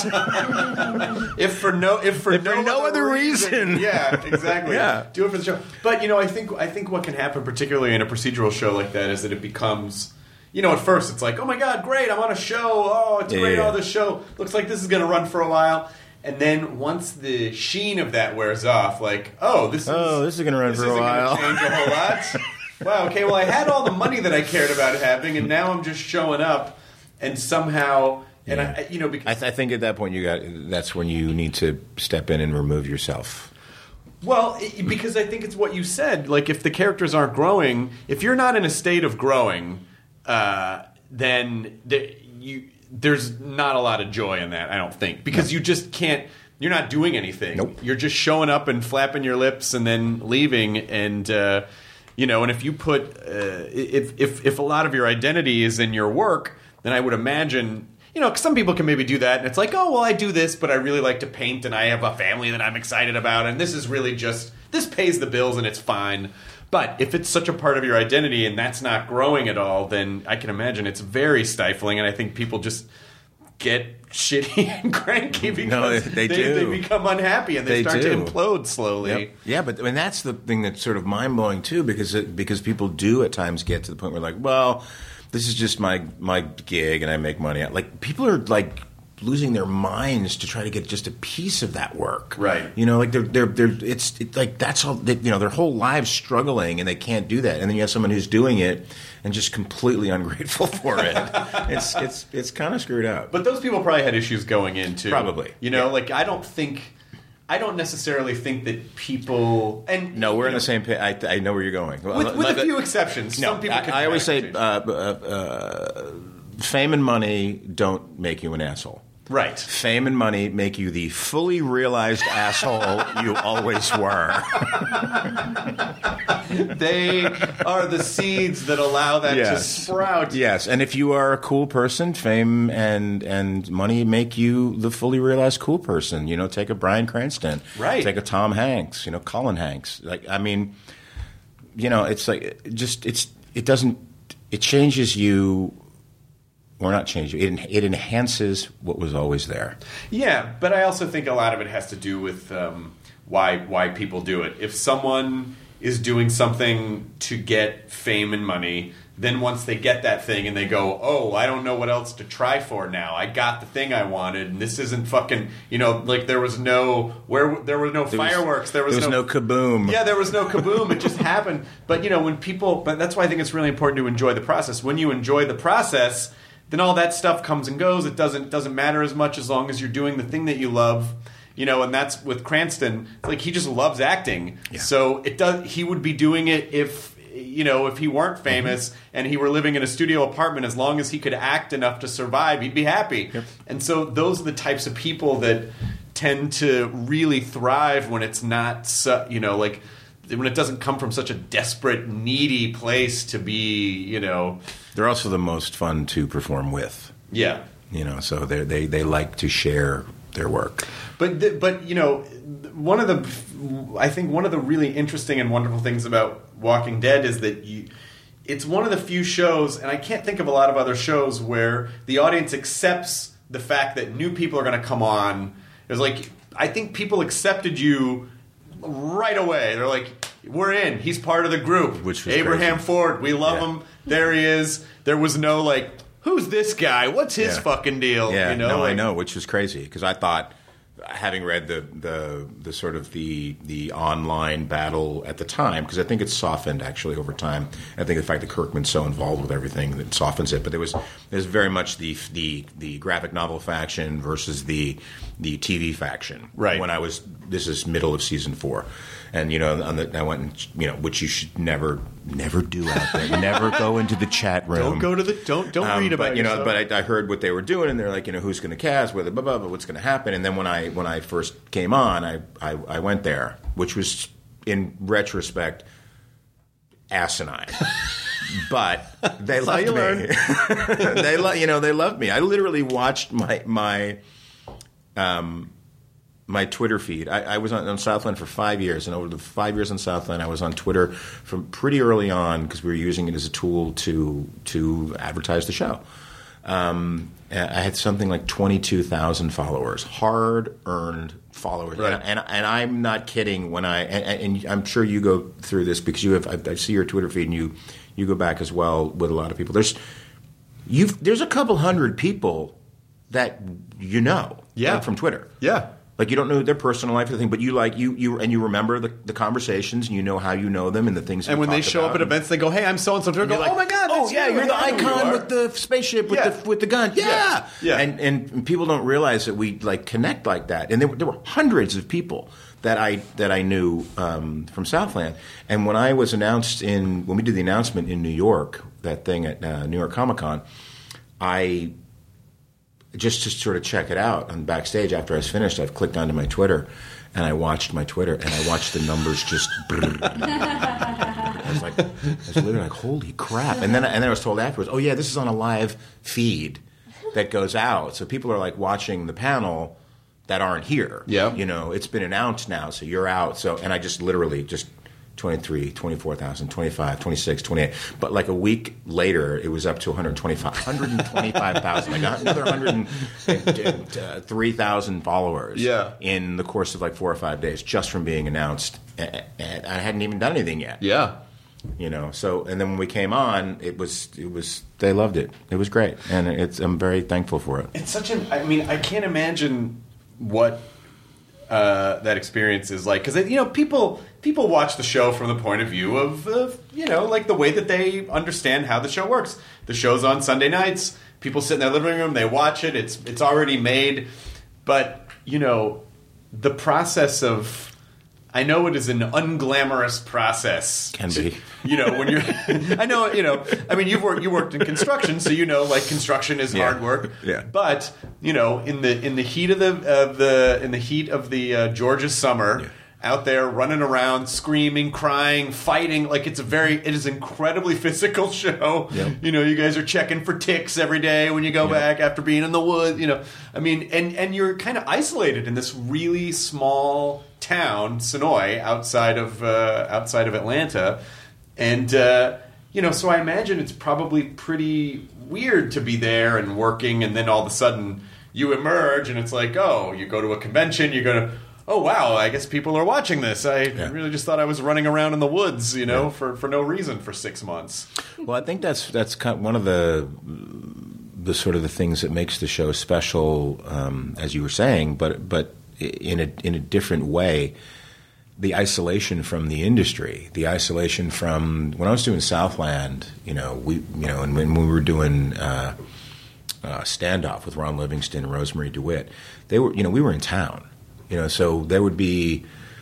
If for no other reason. Yeah, exactly. Yeah. Do it for the show. But I think what can happen, particularly in a procedural show like that, is that it becomes, at first it's like, oh my God, great, I'm on a show. Oh, it's great. Oh, this show looks like this is going to run for a while. And then once the sheen of that wears off, like, this is going to run for a while. This isn't going to change a whole lot. Wow, okay, well, I had all the money that I cared about having, and now I'm just showing up, and somehow, because I think at that point that's when you need to step in and remove yourself. Well, because I think it's what you said. Like, if the characters aren't growing, if you're not in a state of growing, then there's not a lot of joy in that, I don't think. Because you just can't, you're not doing anything. Nope. You're just showing up and flapping your lips and then leaving. And, and if you put, if a lot of your identity is in your work, then I would imagine, 'cause some people can maybe do that. And it's like, oh, well, I do this, but I really like to paint and I have a family that I'm excited about. And this is really just, this pays the bills and it's fine. But if it's such a part of your identity and that's not growing at all, then I can imagine it's very stifling, and I think people just get shitty and cranky because they they become unhappy and they start to implode slowly. Yep. Yeah, but that's the thing that's sort of mind-blowing too, because people do at times get to the point where like, well, this is just my gig and I make money. Like, people are like losing their minds to try to get just a piece of that work. Right. You know, like it's like that's all. Their whole lives struggling, and they can't do that. And then you have someone who's doing it and just completely ungrateful for it. It's kind of screwed up. But those people probably had issues going in too. Probably. You know, like I don't necessarily think that people and no, we're in the same page. I know where you're going. With a few exceptions. No, some people I always say fame and money don't make you an asshole. Right. Fame and money make you the fully realized asshole you always were. They are the seeds that allow that to sprout. Yes, and if you are a cool person, fame and money make you the fully realized cool person. You know, take a Bryan Cranston. Right. Take a Tom Hanks, you know, Colin Hanks. Like, I mean, you know, it's like it changes you. Or not change you. It enhances what was always there. Yeah, but I also think a lot of it has to do with why people do it. If someone is doing something to get fame and money, then once they get that thing and they go, oh, I don't know what else to try for now. I got the thing I wanted, and this isn't fucking, you know, like there was no fireworks. There was no kaboom. Yeah, there was no kaboom. It just happened. But, you know, but that's why I think it's really important to enjoy the process. When you enjoy the process, then all that stuff comes and goes. It doesn't matter as much as long as you're doing the thing that you love. You know, and that's with Cranston. Like, he just loves acting. Yeah. So he would be doing it if he weren't famous and he were living in a studio apartment. As long as he could act enough to survive, he'd be happy. Yep. And so those are the types of people that tend to really thrive when it's not, like when it doesn't come from such a desperate, needy place to be, you know. They're also the most fun to perform with. Yeah. You know, so they like to share their work. But you know, I think one of the really interesting and wonderful things about Walking Dead is that it's one of the few shows, and I can't think of a lot of other shows where the audience accepts the fact that new people are going to come on. It was like, I think people accepted you right away. They're like, we're in. He's part of the group. Which was Abraham crazy. Ford. We love him. There he is. There was no like, who's this guy? What's his fucking deal? Yeah, you know? I know, which was crazy because I thought, having read the sort of the online battle at the time, because I think it's softened actually over time. I think the fact that Kirkman's so involved with everything that softens it. But there's very much the graphic novel faction versus the TV faction. Right. This is middle of season 4. And, you know, I went and, you know, which you should never do out there. Never go into the chat room. Don't go to don't read about it. You know, but I heard what they were doing, and they're like, you know, who's going to cast, whether what's going to happen. And then when I first came on, I went there, which was in retrospect asinine. But they loved me. They loved me. I literally watched my Twitter feed. I was on Southland for 5 years, and over the 5 years on Southland, I was on Twitter from pretty early on because we were using it as a tool to advertise the show. I had something like 22,000 followers, hard-earned followers, right. and I'm not kidding when and I'm sure you go through this because I see your Twitter feed and you go back as well with a lot of people. There's a couple hundred people that you know, like from Twitter, yeah. Like, you don't know their personal life or the thing, but you remember the conversations, and you know how you know them and the things. And when they show up at events, they go, "Hey, I'm so and so." Go, like, "Oh my god! Oh yeah, you're the icon with the spaceship with the gun." Yeah. And people don't realize that we like connect like that. And there were hundreds of people that I knew from Southland. And when I was announced when we did the announcement in New York, that thing at New York Comic Con, I. Just to sort of check it out on backstage after I was finished, I've clicked onto my Twitter, and I watched my Twitter, and I watched the numbers just. I was literally like, holy crap! And then I was told afterwards, oh yeah, this is on a live feed that goes out, so people are like watching the panel that aren't here. Yeah, you know, it's been announced now, so you're out. So, and I just literally just. 23, 24,000, 25, 26, 28. But like a week later, it was up to 125,000. Like another 103,000 followers in the course of like 4 or 5 days just from being announced. And I hadn't even done anything yet. Yeah. you know. So, and then when we came on, it was they loved it. It was great, and I'm very thankful for it. It's such I mean, I can't imagine what that experience is like, because you know, people watch the show from the point of view of you know, like the way that they understand how the show works. The show's on Sunday nights. People sit in their living room, they watch it. It's already made, but you know, the process of, I know it is an unglamorous process. Can be. You know, when you're, I know, you know, I mean, you worked in construction, so you know, like, construction is hard work. Yeah. But you know, in the heat of the Georgia summer, out there running around, screaming, crying, fighting, like it is an incredibly physical show. Yep. You know, you guys are checking for ticks every day when you go back after being in the woods. You know, I mean, and you're kind of isolated in this really small town, Sonoy, outside of Atlanta, and you know, so I imagine it's probably pretty weird to be there and working, and then all of a sudden you emerge, and it's like, oh, you go to a convention, you're gonna, oh wow, I guess people are watching this. I really just thought I was running around in the woods, you know, for no reason for 6 months. Well, I think that's kind of one of the sort of the things that makes the show special, as you were saying, but in a different way. The isolation from the industry, the isolation from when I was doing Southland, you know, and when we were doing Standoff with Ron Livingston and Rosemary DeWitt, they were, you know, we were in town, you know, so there would be,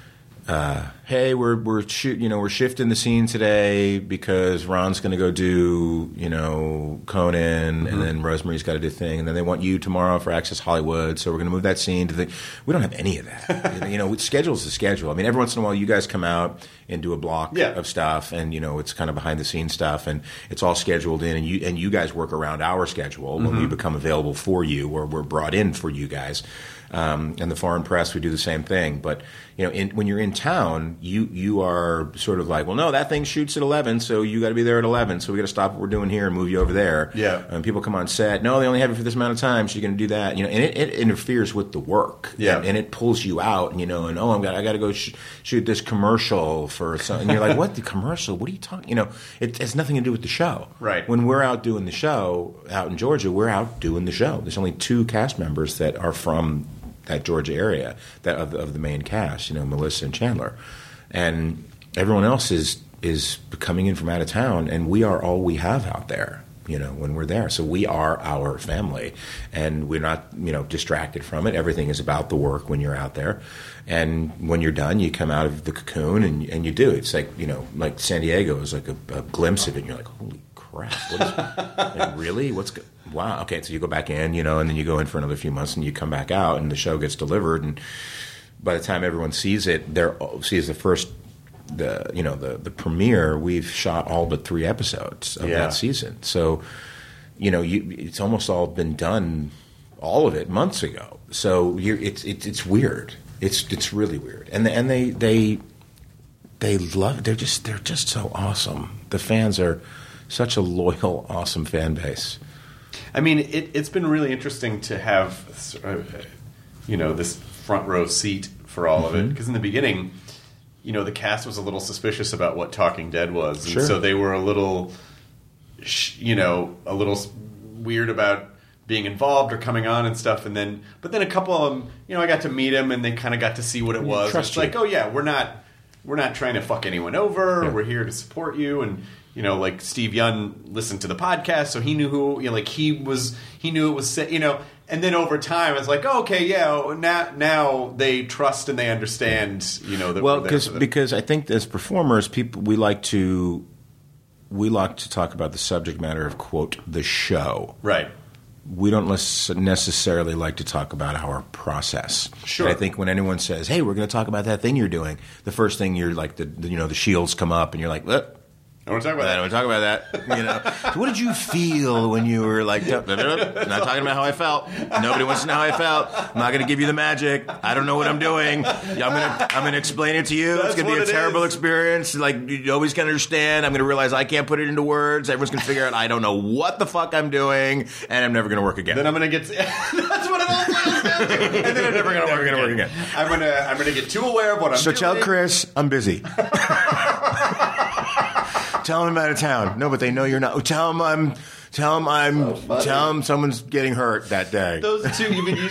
hey, we're shifting the scene today because Ron's going to go do, you know, Conan, and then Rosemary's got to do a thing, and then they want you tomorrow for Access Hollywood, so we're going to move that scene to the. We don't have any of that. You know, schedule's the schedule. I mean, every once in a while, you guys come out and do a block of stuff, and you know, it's kind of behind the scenes stuff, and it's all scheduled in, and you guys work around our schedule when we become available for you, or we're brought in for you guys. And the foreign press, we do the same thing. But you know, when you're in town, you are sort of like, well, no, that thing shoots at 11, so you got to be there at 11. So we got to stop what we're doing here and move you over there. Yeah. And people come on set. No, they only have you for this amount of time, so you're going to do that. You know, and it interferes with the work. Yeah. And it pulls you out. And you know, and I got to go shoot this commercial for something. And you're like, what? The commercial? What are you talking? You know, it has nothing to do with the show. Right. When we're out doing the show out in Georgia, we're out doing the show. There's only 2 cast members that are from that Georgia area, that of the main cast, you know, Melissa and Chandler, and everyone else is coming in from out of town, and we are all we have out there, you know, when we're there. So we are our family, and we're not, you know, distracted from it. Everything is about the work when you're out there, and when you're done, you come out of the cocoon and you do. It's like, you know, like San Diego is like a glimpse of it, and you're like, holy crap, what is like, really? Wow, okay, so you go back in, you know, and then you go in for another few months, and you come back out, and the show gets delivered, and by the time everyone sees it, sees the first, the premiere, we've shot all but 3 episodes of that season. So, you know, it's almost all been done, all of it, months ago. So it's weird. It's really weird, and they love. They're just so awesome. The fans are such a loyal, awesome fan base. I mean, it's been really interesting to have, you know, this front row seat for all of it. Because in the beginning, you know, the cast was a little suspicious about what Talking Dead was. And so they were a little, you know, a little weird about being involved or coming on and stuff. But then a couple of them, you know, I got to meet them, and they kind of got to see what it was. It's like, oh yeah, we're not trying to fuck anyone over. Yeah. We're here to support you. And you know, like Steve Young listened to the podcast, so he knew who, you know, like he knew it was, you know, and then over time it's like, oh, okay, yeah, now they trust and they understand, you know, that. Well, because I think as performers, we like to talk about the subject matter of, quote, the show. Right. We don't necessarily like to talk about our process. Sure. And I think when anyone says, hey, we're going to talk about that thing you're doing, the first thing you're like, the shields come up and you're like, I don't want to talk about that. I don't want to talk about that. You know, so what did you feel when you were like? Not talking about how I felt. Nobody wants to know how I felt. I'm not going to give you the magic. I don't know what I'm doing. I'm going to explain it to you. It's going to be a terrible experience. Like nobody's going to understand. I'm going to realize I can't put it into words. Everyone's going to figure out I don't know what the fuck I'm doing, and I'm never going to work again. Then I'm going to get. That's what it all boils down to. And then I'm never going to work again. I'm going to get too aware of what I'm doing. So tell Chris I'm busy. Tell them I'm out of town. No, but they know you're not. Tell them someone's getting hurt that day. Those two, you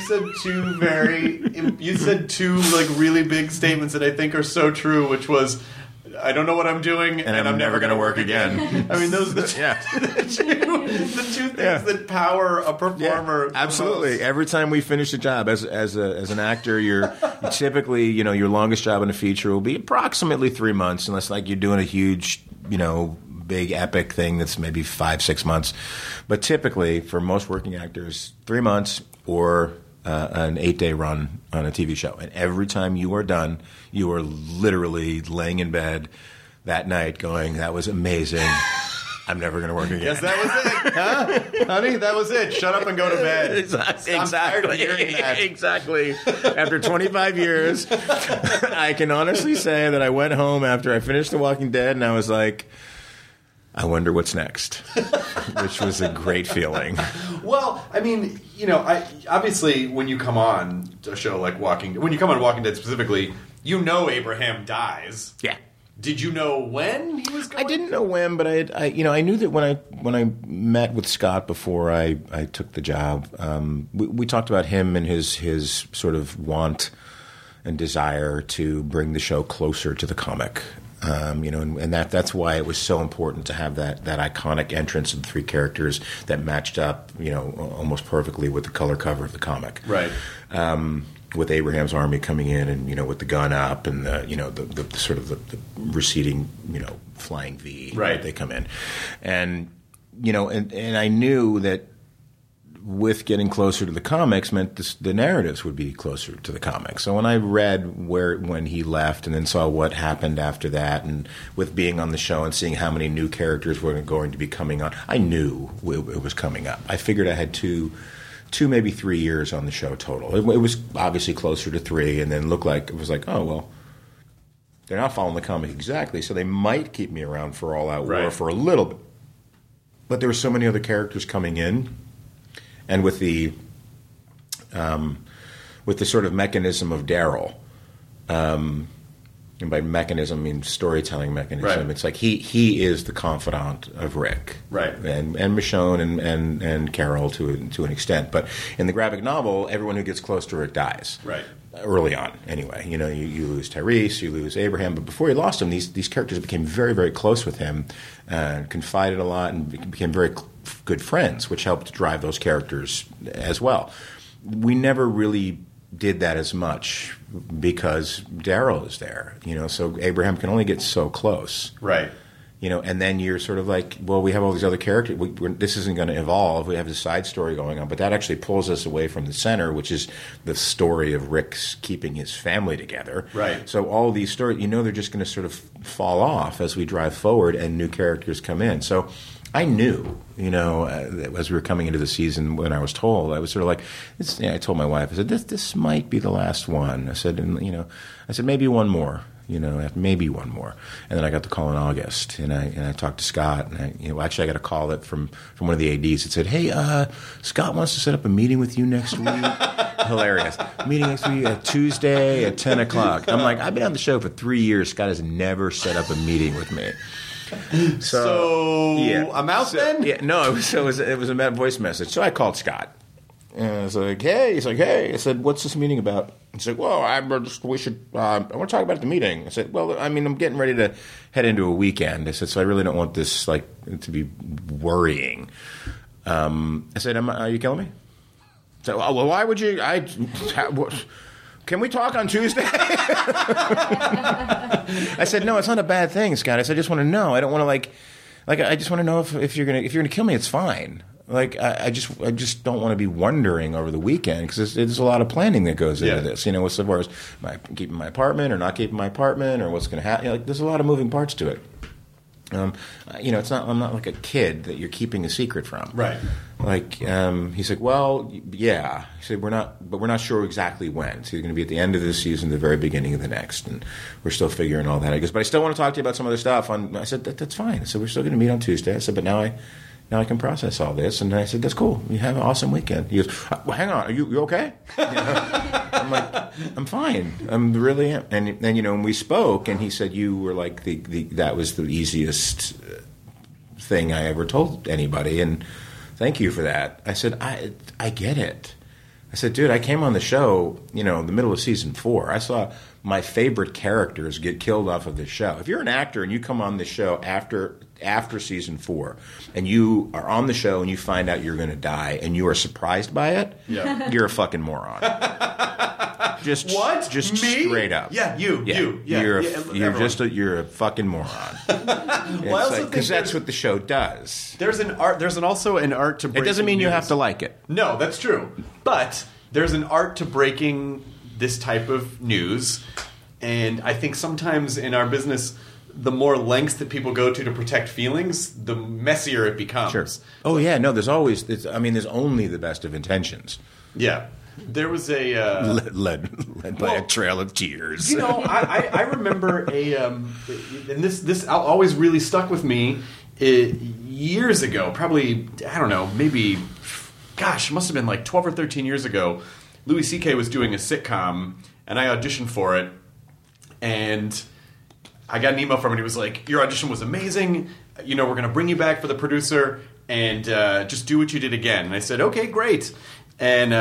said two like really big statements that I think are so true, which was, I don't know what I'm doing, and I'm never going to work again. I mean, those are the two things that power a performer. Yeah, absolutely. Every time we finish a job as an actor, you're typically, your longest job in a feature will be approximately 3 months, unless like you're doing a huge, big epic thing that's maybe 5-6 months. But typically, for most working actors, 3 months or an 8-day run on a TV show. And every time you are done, you are literally laying in bed that night going, that was amazing. I'm never going to work again. Yes, that was it. Huh? Honey, that was it. Shut up and go to bed. Exactly. I'm tired of hearing that. Exactly. After 25 years, I can honestly say that I went home after I finished The Walking Dead and I was like, I wonder what's next, which was a great feeling. Well, I mean, obviously when you come on a show like when you come on Walking Dead specifically, Abraham dies. Yeah. Did you know when he was going? I didn't know when, but I knew that when I met with Scott before I took the job, we talked about him and his sort of want and desire to bring the show closer to the comic. And that's why it was so important to have that iconic entrance of the three characters that matched up, almost perfectly with the color cover of the comic. Right. With Abraham's army coming in and, with the gun up and the sort of the receding, flying V. Right. They come in. And, and I knew that with getting closer to the comics meant the narratives would be closer to the comics. So when I read when he left and then saw what happened after that, and with being on the show and seeing how many new characters were going to be coming on, I knew it was coming up. I figured I had two, maybe 3 years on the show total. It was obviously closer to 3, and then it was like, oh, well, they're not following the comic exactly, so they might keep me around for All Out War for a little bit. But there were so many other characters coming in. And with the sort of mechanism of Daryl, and by mechanism I mean storytelling mechanism. Right. It's like he is the confidant of Rick, right? And Michonne and Carol to an extent. But in the graphic novel, everyone who gets close to Rick dies, right? Early on, anyway. You lose Tyrese, you lose Abraham, but before you lost him, these characters became very, very close with him, confided a lot, and became very good friends, which helped drive those characters as well. We never really did that as much because Daryl is there, so Abraham can only get so close. Right. And then you're sort of like, well, we have all these other characters. This isn't going to evolve. We have this side story going on, but that actually pulls us away from the center, which is the story of Rick's keeping his family together. Right. So all these stories, they're just going to sort of fall off as we drive forward and new characters come in. So I knew, as we were coming into the season, when I was told, I was sort of like, I told my wife, I said, this might be the last one. I said, maybe one more. Maybe one more. And then I got the call in August, and I talked to Scott, and actually I got a call from one of the ADs that said, hey, Scott wants to set up a meeting with you next week. Hilarious. Meeting next week at Tuesday at 10 o'clock. I'm like, I've been on the show for 3 years. Scott has never set up a meeting with me. So yeah. I'm out then? Yeah, no, it was a voice message. So I called Scott. And I was like, hey. He's like, hey. I said, what's this meeting about? He's like, well, I want to talk about the meeting. I said, well, I mean, I'm getting ready to head into a weekend. I said, so I really don't want this to be worrying. I said, are you killing me? I said, well, why would you? Can we talk on Tuesday? I said, no, it's not a bad thing, Scott. I said, I just want to know. I don't want to I just want to know if you're gonna kill me, it's fine. I just don't want to be wondering over the weekend because there's a lot of planning that goes into this. As far as am I keeping my apartment or not keeping my apartment or what's going to happen. There's a lot of moving parts to it. It's not. I'm not like a kid that you're keeping a secret from. Right. He's like, well, yeah. He said, we're not sure exactly when. So you're going to be at the end of this season, the very beginning of the next, and we're still figuring all that. He goes, but I still want to talk to you about some other stuff. I said, that's fine. I said, we're still going to meet on Tuesday. I said, but now I Now I can process all this. And I said, that's cool. You have an awesome weekend. He goes, well, hang on. Are you okay? You know? I'm like, I'm fine. I'm really am. And when we spoke, and he said, you were like that was the easiest thing I ever told anybody. And thank you for that. I said, I get it. I said, dude, I came on the show, the middle of season 4. I saw my favorite characters get killed off of the show. If you're an actor and you come on the show after season 4 and you are on the show and you find out you're going to die and you are surprised by it, you're a fucking moron. Just Me? straight up. Yeah, you. You're a fucking moron. Because that's what the show does. There's also an art to breaking It doesn't mean you news. have to like it. No, that's true. But there's an art to breaking this type of news, and I think sometimes in our business, the more lengths that people go to protect feelings, the messier it becomes. Sure. Oh yeah, no. There's only the best of intentions. Yeah. There was a led by a trail of tears. I remember and this always really stuck with me. Years ago, probably I don't know, maybe, gosh, it must have been like 12 or 13 years ago. Louis C.K. was doing a sitcom, and I auditioned for it, and I got an email from him, and he was like, your audition was amazing. We're going to bring you back for the producer, and just do what you did again. And I said, okay, great. And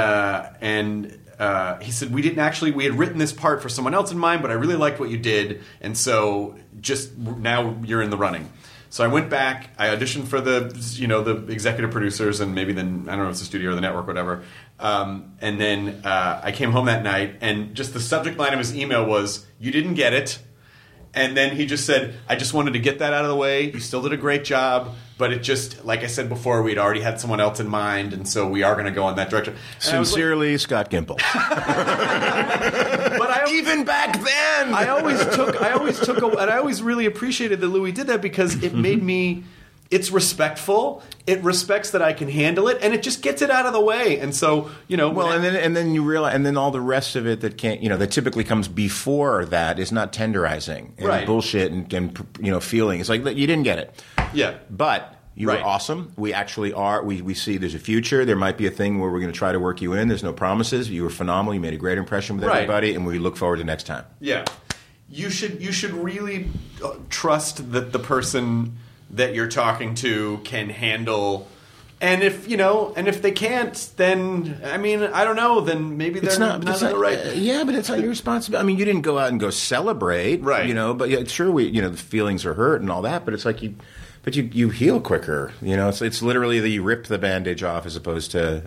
he said, we had written this part for someone else in mind, but I really liked what you did, and so just now you're in the running. So I went back, I auditioned for the executive producers, and maybe then, I don't know if it's the studio or the network, whatever. And then I came home that night, and just the subject line of his email was, you didn't get it. And then he just said, I just wanted to get that out of the way. You still did a great job, but it just, like I said before, we'd already had someone else in mind, and so we are going to go in that direction. And Sincerely, Scott Gimple. But even back then, I always really appreciated that Louis did that, because it made me. It's respectful. It respects that I can handle it, and it just gets it out of the way. And so, Well, and then you realize, and then all the rest of it that can't, that typically comes before that is not tenderizing and right. bullshit and feeling. It's like you didn't get it. Yeah, but you were awesome. We actually are. We see there's a future. There might be a thing where we're going to try to work you in. There's no promises. You were phenomenal. You made a great impression with everybody, and we look forward to next time. Yeah, you should really trust that the person that you're talking to can handle, and if they can't, then I don't know, then maybe they're not the right. Yeah, but it's not your responsibility. You didn't go out and go celebrate, right? But yeah, sure, the feelings are hurt and all that, but it's like you heal quicker. It's literally that you rip the bandage off as opposed to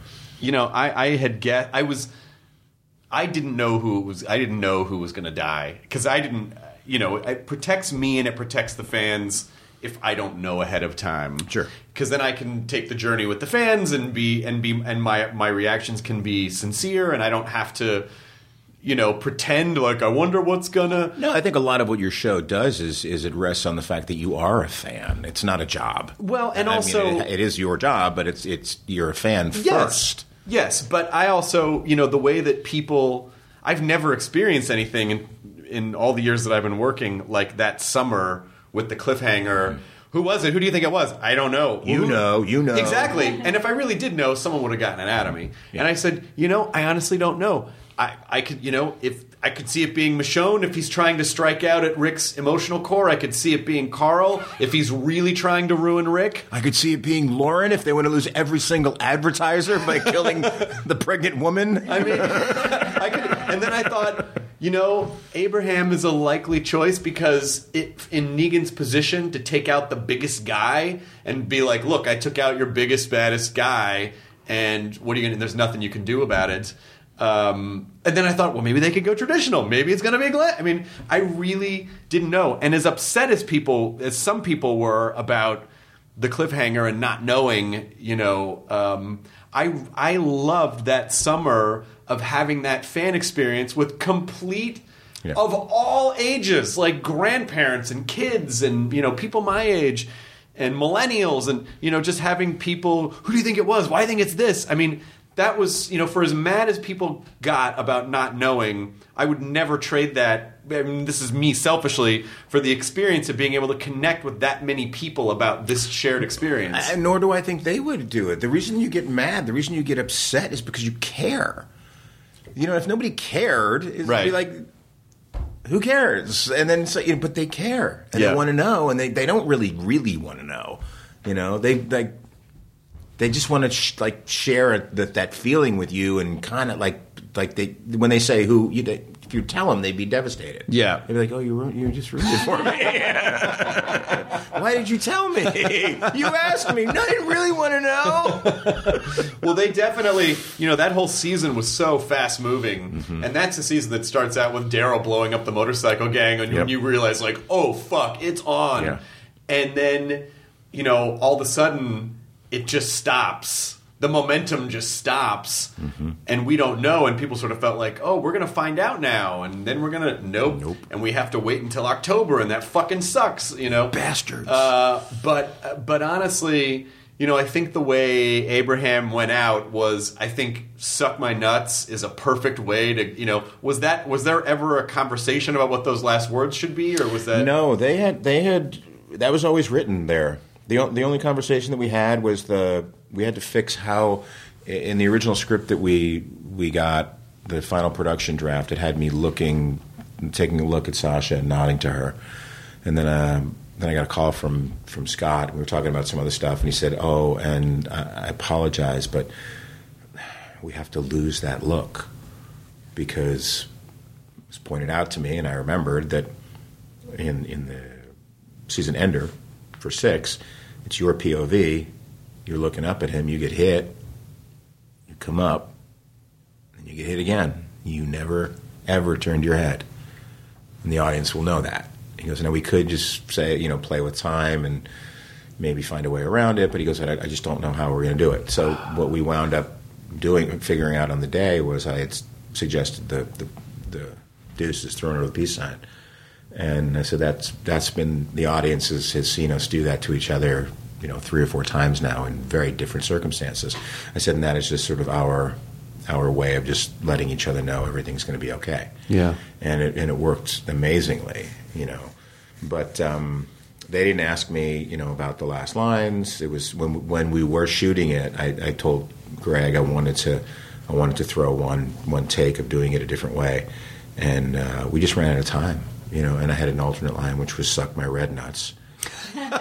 I didn't know who it was. I didn't know who was going to die, because I didn't. It protects me and it protects the fans if I don't know ahead of time. Sure. Because then I can take the journey with the fans and my reactions can be sincere, and I don't have to, pretend like I wonder what's gonna. No, I think a lot of what your show does is it rests on the fact that you are a fan. It's not a job. Well, and also it is your job, but it's you're a fan first. Yes, but I also, the way that people, I've never experienced anything in all the years that I've been working like that summer with the cliffhanger. Who was it? Who do you think it was? I don't know. You know. Exactly. And if I really did know, someone would have gotten it out of me. Yeah. And I said, I honestly don't know. I could, if I could see it being Michonne if he's trying to strike out at Rick's emotional core. I could see it being Carl if he's really trying to ruin Rick. I could see it being Lauren if they want to lose every single advertiser by killing the pregnant woman. I could. And then I thought, Abraham is a likely choice, because in Negan's position to take out the biggest guy and be like, look, I took out your biggest, baddest guy, and what are you going to, there's nothing you can do about it. And then I thought, well, maybe they could go traditional. Maybe it's going to be Glenn. I really didn't know. And as upset as some people were about the cliffhanger and not knowing, I loved that summer of having that fan experience with complete, of all ages, like grandparents and kids and, people my age and millennials and, just having people, who do you think it was? Why do you think it's this? that was, for as mad as people got about not knowing, I would never trade that. I mean, this is me selfishly, for the experience of being able to connect with that many people about this shared experience. Nor do I think they would do it. The reason you get mad, the reason you get upset is because you care. If nobody cared, it'd be like, who cares? And then, but they care. And they want to know, and they don't really want to know. They just want to share that feeling with you, and kind of when they say who, if you tell them, they'd be devastated. Yeah, they'd be like, "Oh, you just ruined it for me. Why did you tell me? You asked me. No, I didn't really want to know." Well, they definitely, that whole season was so fast moving, and that's a season that starts out with Daryl blowing up the motorcycle gang, and you realize oh fuck, it's on, and then all of a sudden it just stops. The momentum just stops, and we don't know, and people sort of felt like, oh, we're going to find out now, and then we're going to, nope, and we have to wait until October, and that fucking sucks, Bastards. But honestly, I think the way Abraham went out was, I think, suck my nuts is a perfect way to, was there ever a conversation about what those last words should be, or was that? No, they had, that was always written there. The only conversation that we had was we had to fix how, in the original script that we got, the final production draft, it had me taking a look at Sasha and nodding to her. And then I got a call from Scott. We were talking about some other stuff, and he said, "Oh, and I apologize, but we have to lose that look," because it was pointed out to me, and I remembered that in the season ender for 6, it's your POV. You're looking up at him. You get hit. You come up, and you get hit again. You never, ever turned your head. And the audience will know that. He goes, "No, we could just say, play with time and maybe find a way around it." But he goes, I just don't know how we're going to do it. So what we wound up figuring out on the day was I had suggested the deuces, throwing over the peace sign. And I said, that's been, the audience has seen us do that to each other, 3 or 4 times now in very different circumstances. I said, and that is just sort of our way of just letting each other know everything's going to be okay. Yeah. And it worked amazingly, But they didn't ask me, about the last lines. It was when we were shooting it, I told Greg I wanted to throw one take of doing it a different way. And we just ran out of time. And I had an alternate line, which was "suck my red nuts." and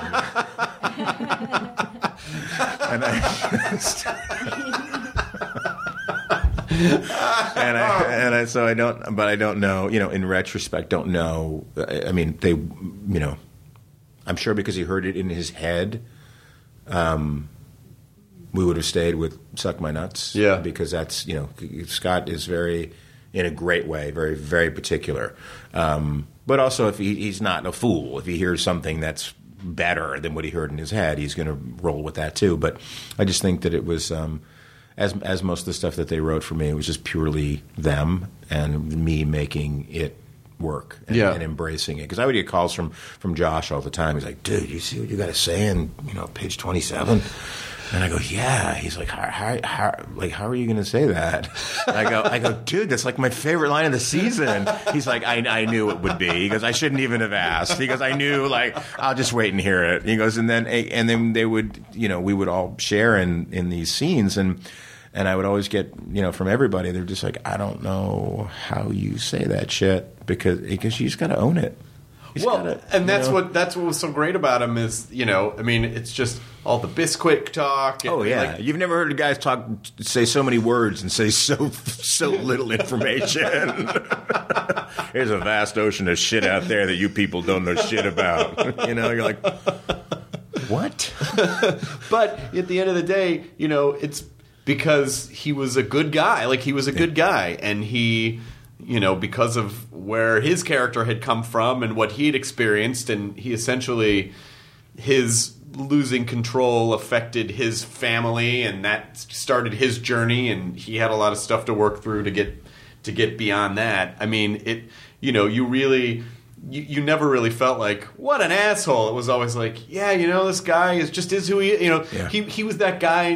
I don't know, in retrospect, don't know. I mean, I'm sure because he heard it in his head, we would have stayed with "suck my nuts." Yeah. Because that's, Scott is in a great way, very, very particular. But also, if he's not a fool, if he hears something that's better than what he heard in his head, he's going to roll with that too. But I just think that it was, as most of the stuff that they wrote for me, it was just purely them and me making it work and embracing it. Because I would get calls from Josh all the time. He's like, "Dude, you see what you got to say in page 27?" And I go, "Yeah." He's like, how are you going to say that? I go, "Dude, that's like my favorite line of the season." He's like, I knew it would be. He goes, "I shouldn't even have asked." He goes, "I knew, I'll just wait and hear it." He goes, and then they would, we would all share in these scenes, and I would always get, from everybody, they're just like, "I don't know how you say that shit," because you just got to own it. That's what was so great about him is, it's just all the Bisquick talk. Oh, yeah. You've never heard guys say so many words and say so little information. There's a vast ocean of shit out there that you people don't know shit about. You're like, what? But at the end of the day, it's because he was a good guy. He was a good guy, and he... because of where his character had come from and what he'd experienced, and he essentially, his losing control affected his family, and that started his journey, and he had a lot of stuff to work through to get beyond that. I mean, it, you really, you never really felt like, what an asshole. It was always like, this guy is who he, he was that guy.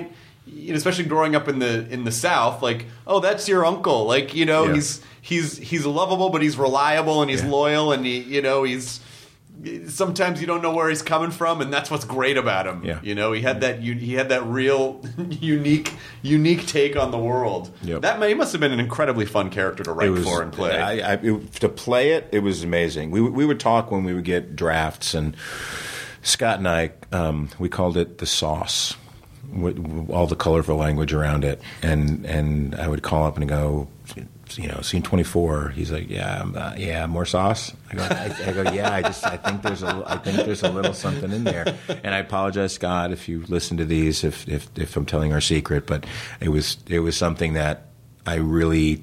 especially growing up in the South, like, oh, that's your uncle. Like, you know, Yeah. he's lovable, but he's reliable and he's loyal, and he's sometimes you don't know where he's coming from, and that's what's great about him. Yeah. You know, he had that real unique take on the world. Yep. He must have been an incredibly fun character to write for and play. To play it, it was amazing. We would talk when we would get drafts, and Scott and I, we called it the sauce, with all the colorful language around it, and I would call up and go, you know, scene 24. He's like, yeah, more sauce. I go, yeah. I think there's a little something in there. And I apologize, Scott, if you listen to these, if I'm telling our secret, but it was something that I really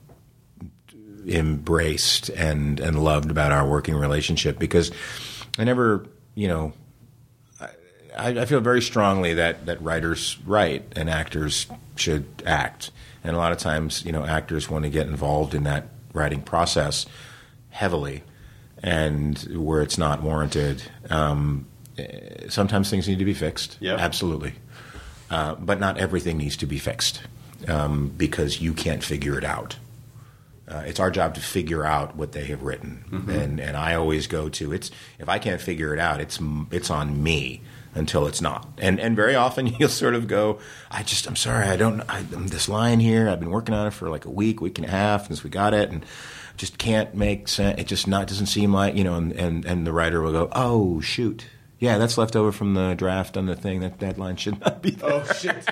embraced and loved about our working relationship, because I never, you know, I feel very strongly that writers write and actors should act. And a lot of times, you know, actors want to get involved in that writing process heavily, and where it's not warranted. Sometimes things need to be fixed. Yep. Absolutely. But not everything needs to be fixed, because you can't figure it out. It's our job to figure out what they have written. Mm-hmm. And I always go to, if I can't figure it out, it's on me until it's not. And very often you'll sort of go, I'm sorry, I'm this line here, I've been working on it for like a week and a half since we got it, and just can't make sense. It just doesn't seem like, you know, and the writer will go, oh, shoot. Yeah, that's left over from the draft on the thing. That line should not be there. Oh, shit.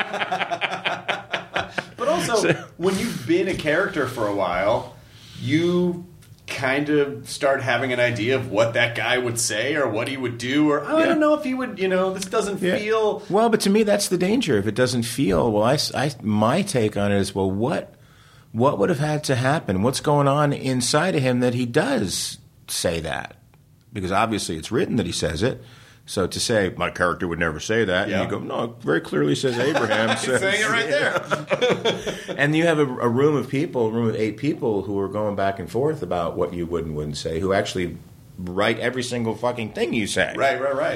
But also, when you've been a character for a while, you kind of start having an idea of what that guy would say or what he would do, or I don't know if he would, you know, this doesn't feel... Well, but to me, that's the danger. If it doesn't feel, well, my take on it is, well, what would have had to happen? What's going on inside of him that he does say that? Because obviously it's written that he says it. So to say, my character would never say that, and you go, no, it very clearly says Abraham. He's saying it right there. And you have a room of 8 people who are going back and forth about what you would and wouldn't say, who actually write every single fucking thing you say. Right.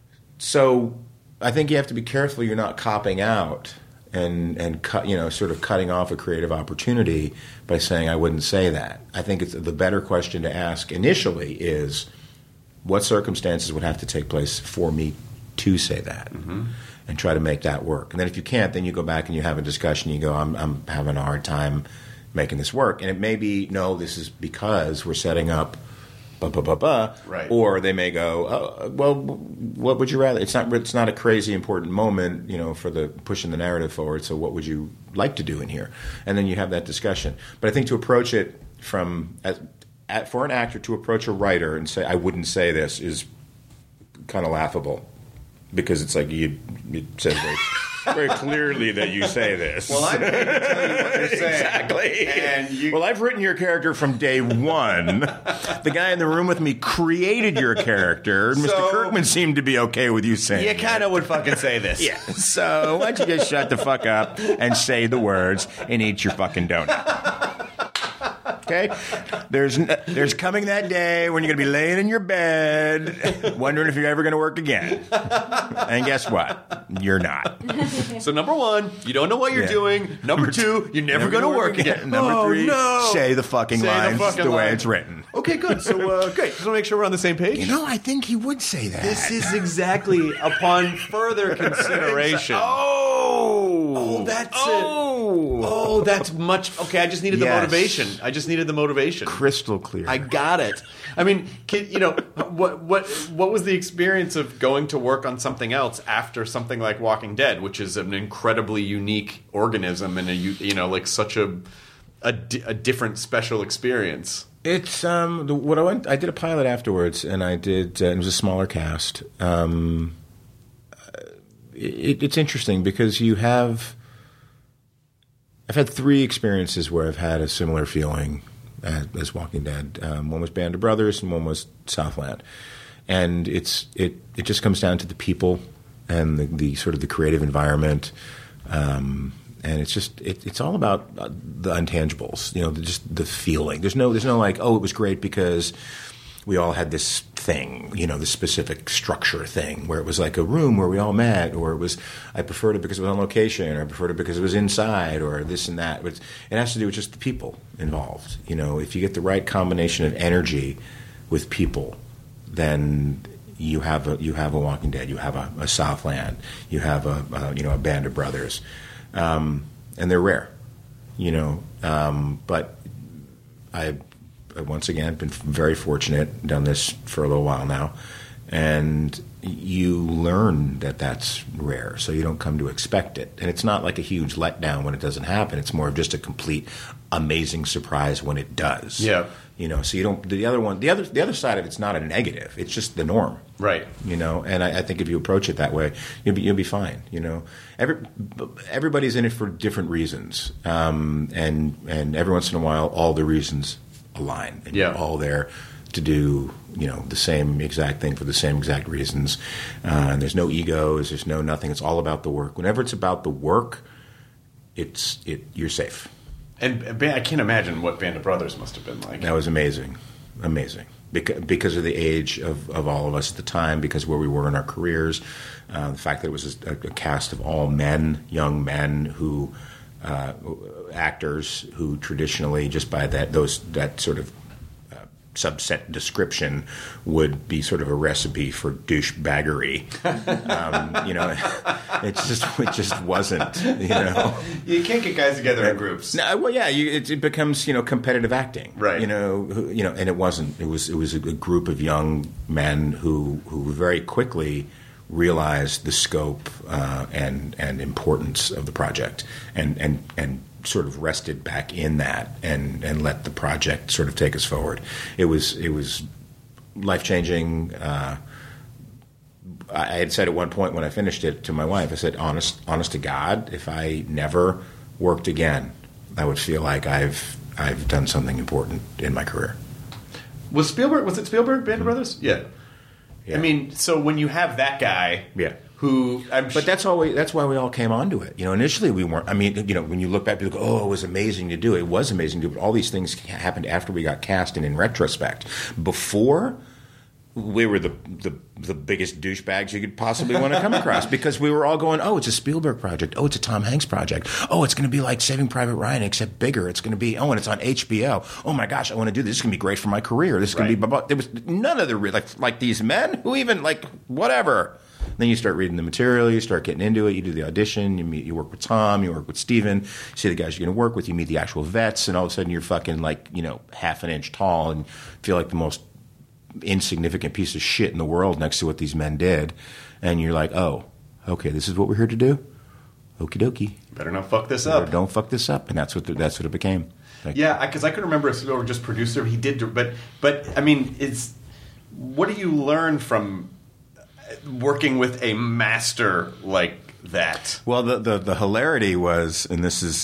So I think you have to be careful you're not copping out and cut, you know, sort of cutting off a creative opportunity by saying I wouldn't say that. I think it's the better question to ask initially is, what circumstances would have to take place for me to say that, and try to make that work. And then if you can't, then you go back and you have a discussion. You go, I'm having a hard time making this work. And it may be, no, this is because we're setting up Right. Or they may go, oh, well, what would you rather? It's not a crazy important moment, you know, for the pushing the narrative forward. So what would you like to do in here? And then you have that discussion. But I think to approach it for an actor to approach a writer and say, I wouldn't say this, is kind of laughable, because it's like it says very clearly that you say this. Well, I'm here to tell you what you're saying. Exactly. Well, I've written your character from day one. The guy in the room with me created your character. Mr. Kirkman seemed to be okay with you saying you kind of would fucking say this. Yeah. So why don't you just shut the fuck up and say the words and eat your fucking donut? Okay? There's coming that day when you're going to be laying in your bed wondering if you're ever going to work again. And guess what? You're not. So number 1, you don't know what you're doing. Number 2, you're never going to work again. Number 3, no. say the fucking lines the way it's written. Okay, good. So, great. Just want to make sure we're on the same page. You know, I think he would say that. This is exactly upon further consideration. Oh, that's it. Oh, that's much. Okay, I just needed the motivation. Crystal clear. I got it. I mean, you know, what was the experience of going to work on something else after something like Walking Dead, which is an incredibly unique organism and like such a different special experience? It's I did a pilot afterwards, and I did. It was a smaller cast. It's interesting because I've had 3 experiences where I've had a similar feeling as Walking Dead. One was Band of Brothers, and one was Southland. And it just comes down to the people and the sort of the creative environment. And it's all about the intangibles, you know, just the feeling. There's no like, oh, it was great because we all had this thing, this specific structure thing, where it was like a room where we all met, or it was, I preferred it because it was on location, or I preferred it because it was inside, or this and that. But it has to do with just the people involved. If you get the right combination of energy with people, then you have a Walking Dead, you have a Southland, you have a Band of Brothers, and they're rare, But I once again been very fortunate, done this for a little while now, and you learn that that's rare, so you don't come to expect it, and it's not like a huge letdown when it doesn't happen. It's more of just a complete amazing surprise when it does. Yeah. So you don't. The other side of it's not a negative. It's just the norm, right? And I think if you approach it that way, you'll be fine. Everybody's in it for different reasons, and every once in a while, all the reasons align, and you're all there to do the same exact thing for the same exact reasons. And there's no egos. There's no nothing. It's all about the work. Whenever it's about the work, you're safe. And I can't imagine what Band of Brothers must have been like. That was amazing. Because of the age of all of us at the time, because where we were in our careers, the fact that it was a cast of all men, young men who actors who traditionally, just by that sort of subset description, would be sort of a recipe for douchebaggery. It just wasn't. You can't get guys together in groups. No, well, yeah, it becomes competitive acting, right? And it wasn't. It was a group of young men who very quickly realized the scope and importance of the project, and sort of rested back in that and let the project sort of take us forward. It was life-changing. I had said at one point when I finished it to my wife, I said, honest to God, if I never worked again, I would feel like I've done something important in my career. Was it Spielberg, Band of Brothers? Yeah. I mean, so when you have that guy, but that's why we all came onto it. Initially we weren't. I mean, when you look back, people go, "Oh, it was amazing to do." It was amazing to do, but all these things happened after we got cast and in retrospect. Before, we were the biggest douchebags you could possibly want to come across, because we were all going, "Oh, it's a Spielberg project. Oh, it's a Tom Hanks project. Oh, it's going to be like Saving Private Ryan except bigger. It's going to be and it's on HBO. Oh my gosh, I want to do this. This is going to be great for my career. This is going to be." There was none of the like these men who even whatever. Then you start reading the material, you start getting into it, you do the audition, you work with Tom, you work with Steven, you see the guys you're going to work with, you meet the actual vets, and all of a sudden you're fucking half an inch tall and feel like the most insignificant piece of shit in the world next to what these men did. And you're like, oh, okay, this is what we're here to do? Okie dokie. Better not fuck this up. Don't fuck this up. And that's what it became. Because I could remember if Spielberg just producer, he did, but I mean, what do you learn from working with a master like that? Well, the hilarity was, and this is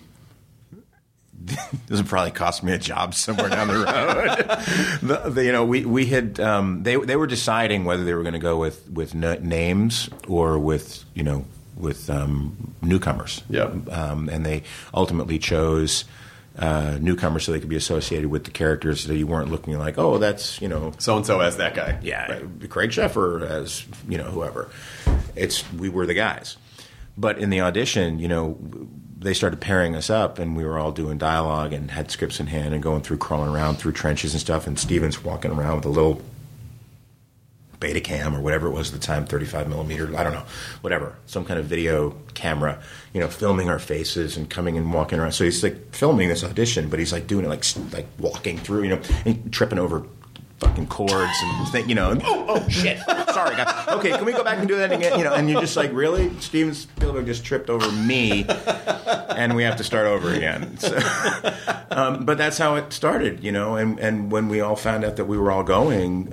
this would probably cost me a job somewhere down the road. We had they were deciding whether they were going to go with names or with newcomers. Yeah, and they ultimately chose newcomers so they could be associated with the characters, so you weren't looking like, oh, that's so and so as that guy. Yeah, right. Craig Sheffer as whoever. We were the guys. But in the audition, they started pairing us up, and we were all doing dialogue and had scripts in hand and crawling around through trenches and stuff. And Steven's walking around with a little Betacam or whatever it was at the time, 35 millimeter, I don't know, whatever, some kind of video camera, filming our faces and coming and walking around. So he's like filming this audition, but he's like doing it like walking through, and tripping over fucking chords and oh shit, sorry guys, okay, can we go back and do that again? And you're just like, really? Steven Spielberg just tripped over me, and we have to start over again. So, but that's how it started, and when we all found out that we were all going,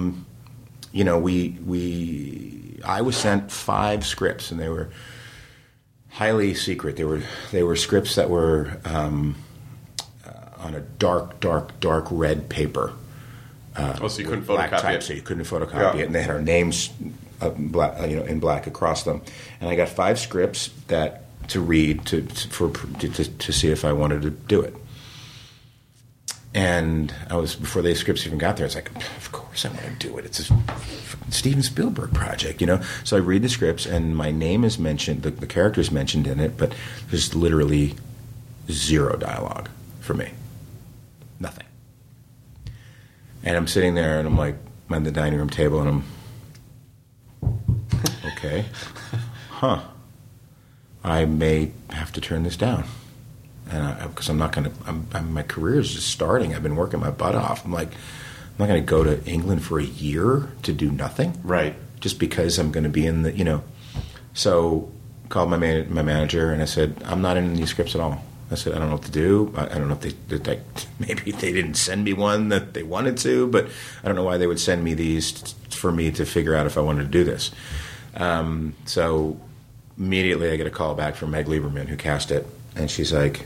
I was sent 5 scripts, and they were highly secret. They were scripts that were on a dark red paper. So you couldn't photocopy it. So you couldn't photocopy it, and they had our names, in black across them. And I got 5 scripts to read to see if I wanted to do it. And before the scripts even got there, I was like, of course I want to do it. It's a Steven Spielberg project, So I read the scripts, and my name is mentioned, the character is mentioned in it, but there's literally zero dialogue for me. Nothing. And I'm sitting there, and I'm like, I'm at the dining room table, and I'm, okay, I may have to turn this down. And because I'm not going to, my career is just starting. I've been working my butt off. I'm like, I'm not going to go to England for a year to do nothing. Right. Just because I'm going to be in the, So called my manager, and I said, I'm not in these scripts at all. I said, I don't know what to do. I don't know if maybe they didn't send me one that they wanted to, but I don't know why they would send me these for me to figure out if I wanted to do this. So immediately I get a call back from Meg Lieberman, who cast it, and she's like,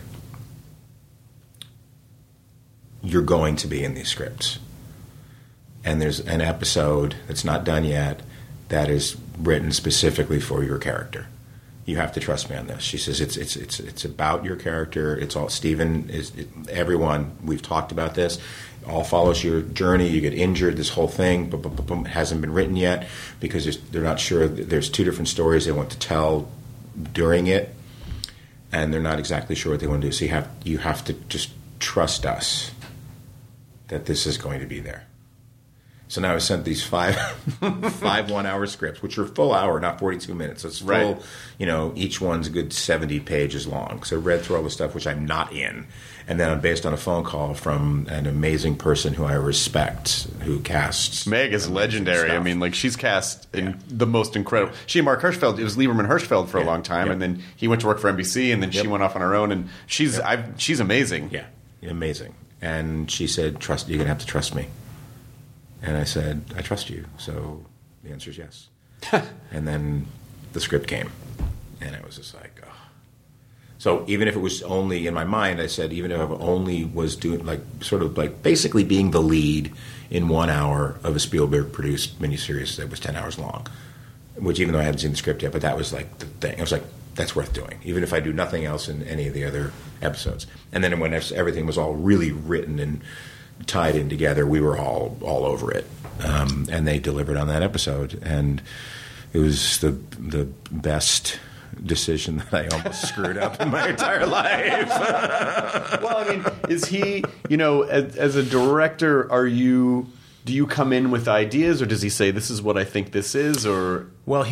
you're going to be in these scripts. And there's an episode that's not done yet that is written specifically for your character. You have to trust me on this. She says it's about your character. It's all Steven everyone. We've talked about this. It all follows your journey. You get injured. This whole thing it hasn't been written yet because they're not sure. There's two different stories they want to tell during it, and they're not exactly sure what they want to do. So you have to just trust us that this is going to be there. So now I sent these 5 1-hour scripts, which are full hour, not 42 minutes. So it's full, right. Each one's a good 70 pages long. So I read through all the stuff, which I'm not in. And then I'm based on a phone call from an amazing person who I respect, who casts. Meg is legendary. Stuff. I mean, she's cast in the most incredible. She and Mark Hirschfeld, it was Lieberman Hirschfeld for a long time, and then he went to work for NBC, and then she went off on her own, and she's amazing. Yeah, amazing. And she said, "Trust. You're gonna have to trust me." And I said, "I trust you." So the answer is yes. And then the script came, and it was just like, oh. So even if it was only in my mind, I said, even if I only was doing basically being the lead in 1 hour of a Spielberg-produced miniseries that was 10 hours long, which even though I hadn't seen the script yet, but that was like the thing. I was like, that's worth doing, even if I do nothing else in any of the other episodes. And then when everything was all really written and tied in together, we were all over it. And they delivered on that episode. And it was the best decision that I almost screwed up in my entire life. Well, I mean, is he, as a director, do you come in with ideas, or does he say, this is what I think this is, or? Well,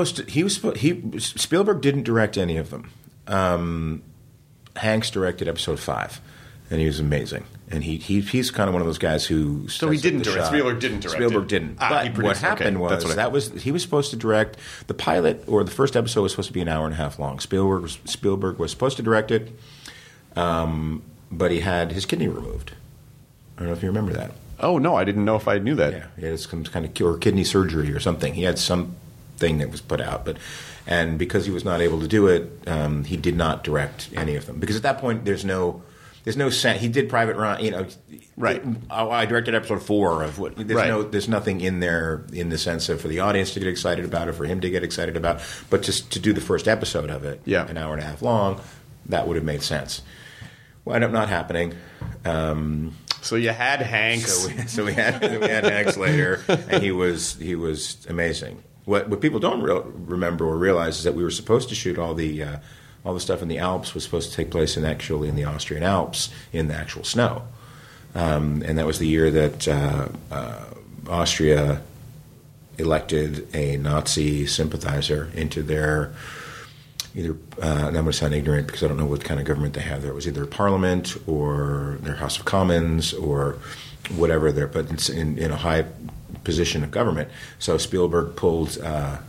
Spielberg didn't direct any of them. Hanks directed episode 5, and he was amazing. And he's kind of one of those guys who. So he didn't direct. Spielberg didn't direct. Spielberg didn't. But what happened was he was supposed to direct the pilot, or the first episode was supposed to be an hour and a half long. Spielberg was supposed to direct it, but he had his kidney removed. I don't know if you remember that. Oh no, I didn't know if I knew that. Yeah, he had some kind of kidney surgery or something. He had something that was put out, and because he was not able to do it, he did not direct any of them. Because at that point, there's no sense. He did Private Ryan, right? I directed episode 4 of what. There's nothing in there in the sense of for the audience to get excited about it, for him to get excited about, but just to do the first episode of it, an hour and a half long, that would have made sense. Wound up not happening. So you had Hanks. So we had Hanks later, and he was amazing. What people don't remember or realize is that we were supposed to shoot all the stuff in the Alps was supposed to take place in the Austrian Alps in the actual snow, and that was the year that Austria elected a Nazi sympathizer into their. I'm going to sound ignorant because I don't know what kind of government they have there. It was either Parliament or their House of Commons or whatever there, but it's in a high position of government. So Spielberg pulled the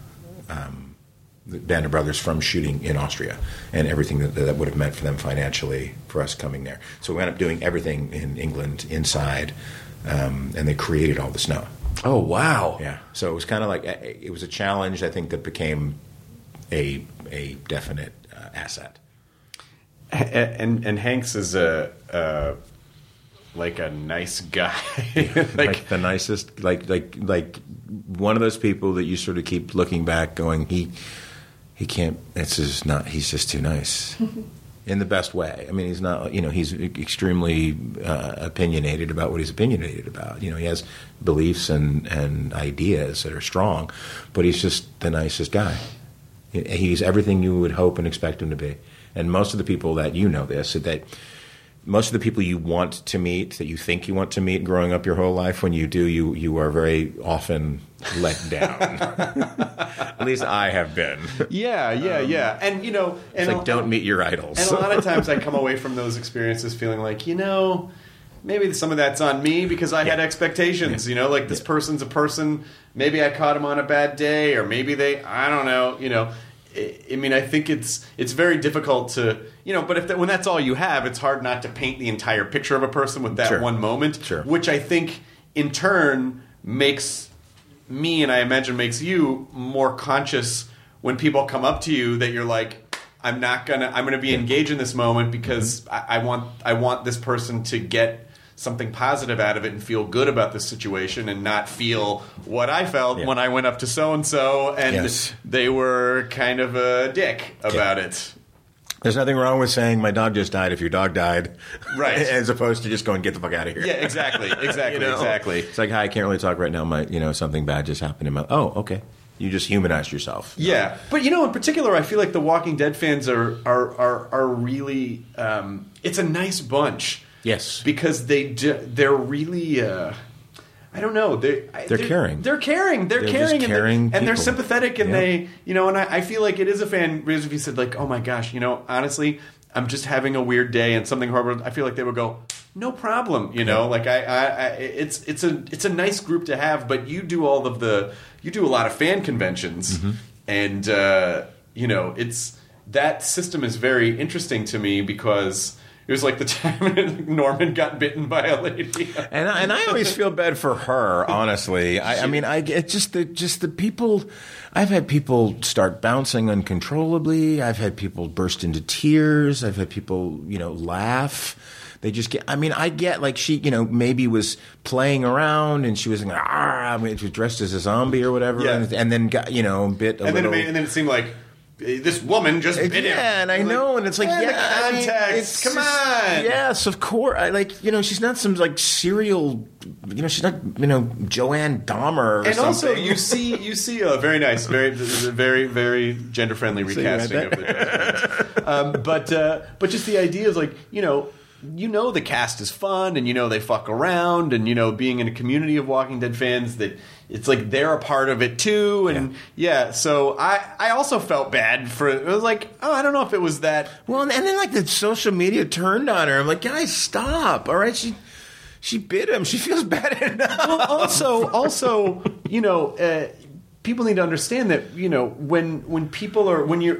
Band of Brothers from shooting in Austria and everything that would have meant for them financially for us coming there. So we ended up doing everything in England inside, and they created all the snow. Oh, wow. Yeah. So it was kind of like it was a challenge, I think, that became a definite asset. And Hanks is a nice guy, like the nicest, like one of those people that you sort of keep looking back, going, he can't. He's just too nice. in the best way. I mean, he's not, he's extremely opinionated about what he's opinionated about. He has beliefs and ideas that are strong, but he's just the nicest guy. He's everything you would hope and expect him to be. And most of the people that that most of the people you want to meet, that you think you want to meet growing up your whole life, when you do, you are very often let down. At least I have been. Yeah. And, it's like, don't meet your idols. And a lot of times I come away from those experiences feeling like, maybe some of that's on me because I had expectations, like this person's a person. Maybe I caught him on a bad day, or maybe I don't know, I mean, I think it's very difficult to, but when that's all you have, it's hard not to paint the entire picture of a person with that one moment, which I think in turn makes me, and I imagine makes you, more conscious when people come up to you that you're like, I'm going to be engaged in this moment because I want this person to get something positive out of it and feel good about the situation and not feel what I felt when I went up to so-and-so and they were kind of a dick about it. There's nothing wrong with saying my dog just died if your dog died. Right. As opposed to just going, get the fuck out of here. Yeah, exactly. Exactly. It's like, hi, I can't really talk right now. Something bad just happened in my... Oh, okay. You just humanized yourself. Yeah. But, in particular, I feel like the Walking Dead fans are really... it's a nice bunch. Yes, because they're really I don't know, they're caring. They're caring. They're caring, and they're sympathetic, and they and I feel like it is a fan. Because if you said like, oh my gosh, honestly, I'm just having a weird day and something horrible, I feel like they would go, no problem, like it's a nice group to have. But you do a lot of fan conventions, and it's that system is very interesting to me because. It was like the time Norman got bitten by a lady, and I always feel bad for her. Honestly, I get just the people. I've had people start bouncing uncontrollably. I've had people burst into tears. I've had people, laugh. They just get. I get like she, maybe was playing around and she was like, she was dressed as a zombie or whatever, and then got bit. And then it seemed like. This woman just bit him. Yeah, and I know, and it's like, the context. Come on. Yes, of course. She's not some like serial. She's not Joanne Dahmer. Or also, something. you see a very nice, very very gender friendly recasting of the. But just the idea is like the cast is fun, and they fuck around, and being in a community of Walking Dead fans that. It's like they're a part of it too, and so I also felt bad for it. It was like, I don't know if it was that. Well, and then like the social media turned on her. I'm like, guys, stop! All right, she bit him. She feels bad enough. Well, also, people need to understand that when people are when you're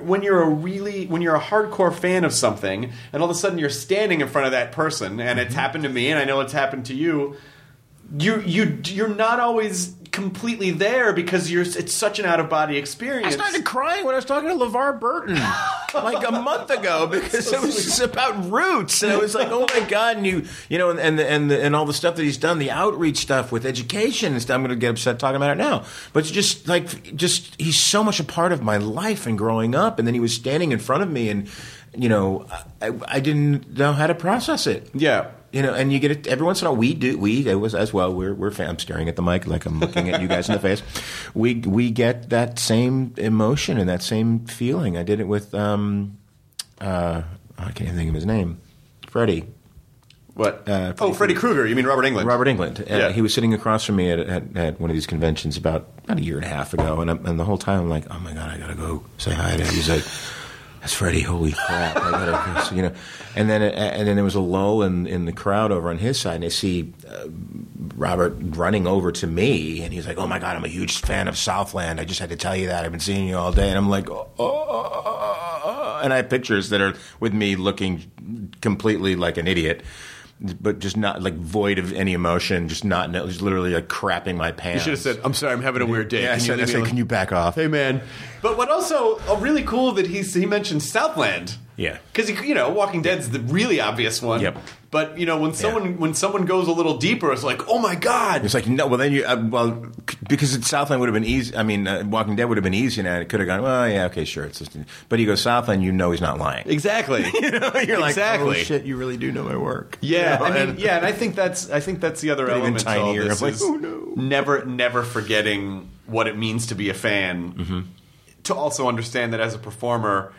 a hardcore fan of something, and all of a sudden you're standing in front of that person, and it's happened to me, and I know it's happened to you. You're not always completely there because it's such an out-of-body experience. I started crying when I was talking to LeVar Burton like a month ago because it was just about Roots, and I was like, oh my god, and and all the stuff that he's done, the outreach stuff with education and stuff. I'm going to get upset talking about it now, but just he's so much a part of my life and growing up, and then he was standing in front of me, and I didn't know how to process it. Yeah. And you get it every once in a while. We as well. We're I'm staring at the mic like I'm looking at you guys in the face. We get that same emotion and that same feeling. I did it with I can't even think of his name. Freddie. What? Freddie Krueger. You mean Robert Englund? Robert Englund. He was sitting across from me at one of these conventions about a year and a half ago, and the whole time I'm like, oh my god, I gotta go say hi to him. He's like. That's Freddie. Holy crap! I gotta, And then there was a lull in the crowd over on his side, and I see Robert running over to me, and he's like, "Oh my god, I'm a huge fan of Southland. I just had to tell you that. I've been seeing you all day." And I'm like, and I have pictures that are with me looking completely like an idiot. But just not like void of any emotion, just literally like crapping my pants. You should have said, "I'm sorry, I'm having a weird day." Yeah, I said, "Can you back off?" Hey, man. But what also really cool that he mentioned Southland. Yeah, because Walking Dead's the really obvious one. Yep. But when someone goes a little deeper, it's like, oh my god. It's like no. Well, then Because Southland would have been easy. I mean, Walking Dead would have been easy, and it could have gone, well, yeah, okay, sure. It's just, but you go Southland, you know he's not lying. Exactly. You're like, exactly. oh shit, you really do know my work. Yeah, and I think that's the other element to all this. I'm like, is oh no. Never forgetting what it means to be a fan. Mm-hmm. To also understand that as a performer,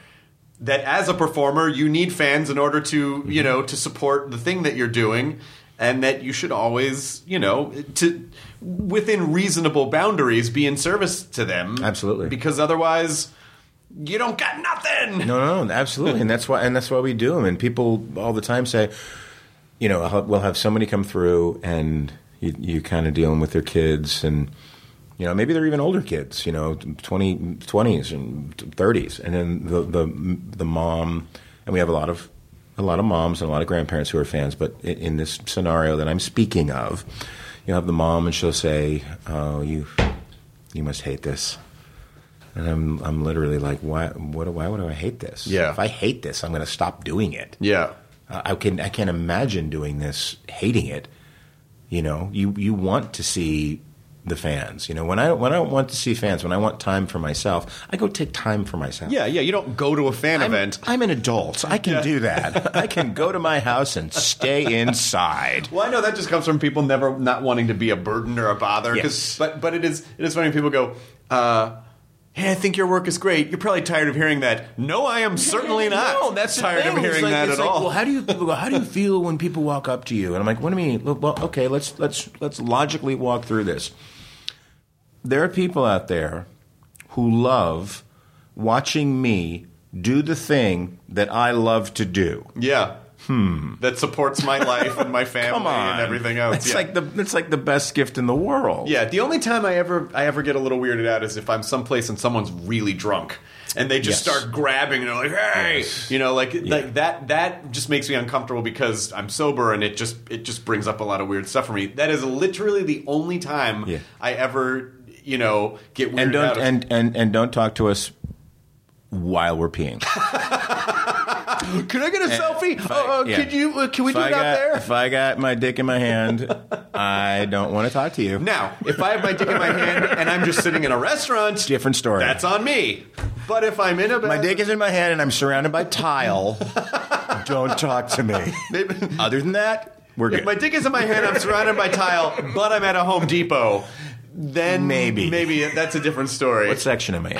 you need fans in order to to support the thing that you're doing, and that you should always to within reasonable boundaries be in service to them. Absolutely, because otherwise you don't got nothing. No, absolutely, and that's why we do them. And people all the time say, we'll have somebody come through, and you kind of dealing with their kids, and maybe they're even older kids, 20s and 30s, and then the mom, and we have a lot of moms and a lot of grandparents who are fans. But in this scenario that I'm speaking of, you'll have the mom, and she'll say, "Oh, you must hate this." And I'm literally like, why would I hate this? Yeah. If I hate this, I'm going to stop doing it. Yeah. I can't imagine doing this, hating it. You want to see the fans. When I want to see fans, when I want time for myself, I go take time for myself. Yeah. You don't go to a fan event. I'm an adult. I can do that. I can go to my house and stay inside. Well, I know that just comes from people not wanting to be a burden or a bother. Yes. But it is funny when people go, hey, I think your work is great. You're probably tired of hearing that. No, I am certainly not. No, that's tired of hearing that at all. Well, how do you feel when people walk up to you? And I'm like, what do you mean? Well, okay, let's logically walk through this. There are people out there who love watching me do the thing that I love to do. Yeah. That supports my life and my family and everything else. It's like the best gift in the world. Yeah. The only time I ever get a little weirded out is if I'm someplace and someone's really drunk and they just start grabbing and they're like, hey, like that just makes me uncomfortable because I'm sober, and it just brings up a lot of weird stuff for me. That is literally the only time I ever get weirded out. And don't talk to us while we're peeing. Can I get a selfie? Can we do it out there? If I got my dick in my hand, I don't want to talk to you. Now, if I have my dick in my hand and I'm just sitting in a restaurant, different story. That's on me. But if I'm in my dick is in my hand and I'm surrounded by tile, don't talk to me. Other than that, we're good. If my dick is in my hand, I'm surrounded by tile, but I'm at a Home Depot, then maybe that's a different story. What section am I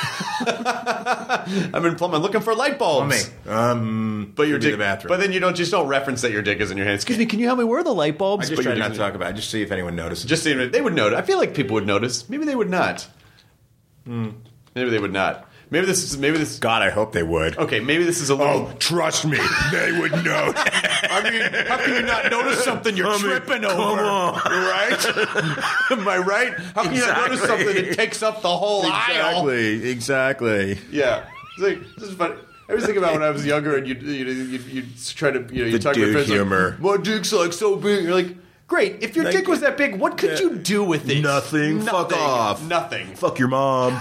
in? I'm in plumbing, looking for light bulbs. But your dick, the bathroom. But then you don't reference that your dick is in your hand. Excuse me, can you help me? Where are the light bulbs? I just try not to talk about it. Just see if anyone notices. Just see if they would notice. I feel like people would notice. Maybe they would not. Maybe they would not. Maybe this. God, I hope they would. Okay, maybe this is a little. Oh, trust me, they would know. I mean, how can you not notice something you're tripping over? Come on, right? Am I right? How can you not notice something that takes up the whole aisle? Exactly. Yeah, this is funny. I always think about when I was younger and you'd try to you talk dude about humor. Like, my dick's like so big. You're like, great. If your dick was that big, what could you do with it? Nothing. Fuck off. Nothing. Fuck your mom.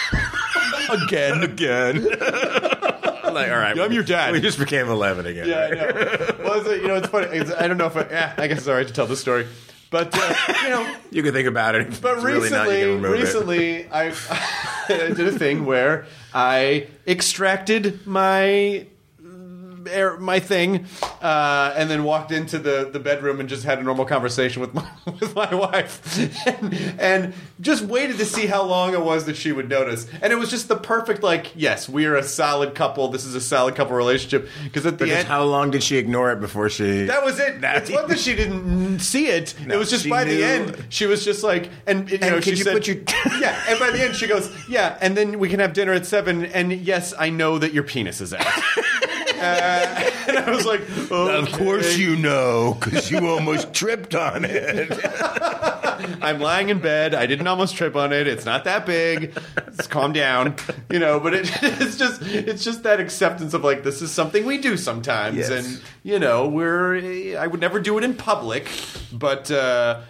Again. Like, all right, I'm your dad. We just became 11 again. Yeah, I know. Well, it's funny. I don't know if I guess it's all right to tell this story, but you can think about it. But recently, I did a thing where I extracted my thing, and then walked into the bedroom and just had a normal conversation with my wife, and just waited to see how long it was that she would notice. And it was just the perfect, like, yes, we are a solid couple. This is a solid couple relationship. Because at the end, how long did she ignore it before she? That was it. It's not that she didn't see it. No, it was just by the end, she was just like, and she said, yeah. And by the end, she goes, yeah. And then we can have dinner at 7. And yes, I know that your penis is out. And I was like, okay. Of course you know, because you almost tripped on it. I'm lying in bed. I didn't almost trip on it. It's not that big. Just calm down. But it's just that acceptance of, like, this is something we do sometimes. Yes. And, I would never do it in public, but, No,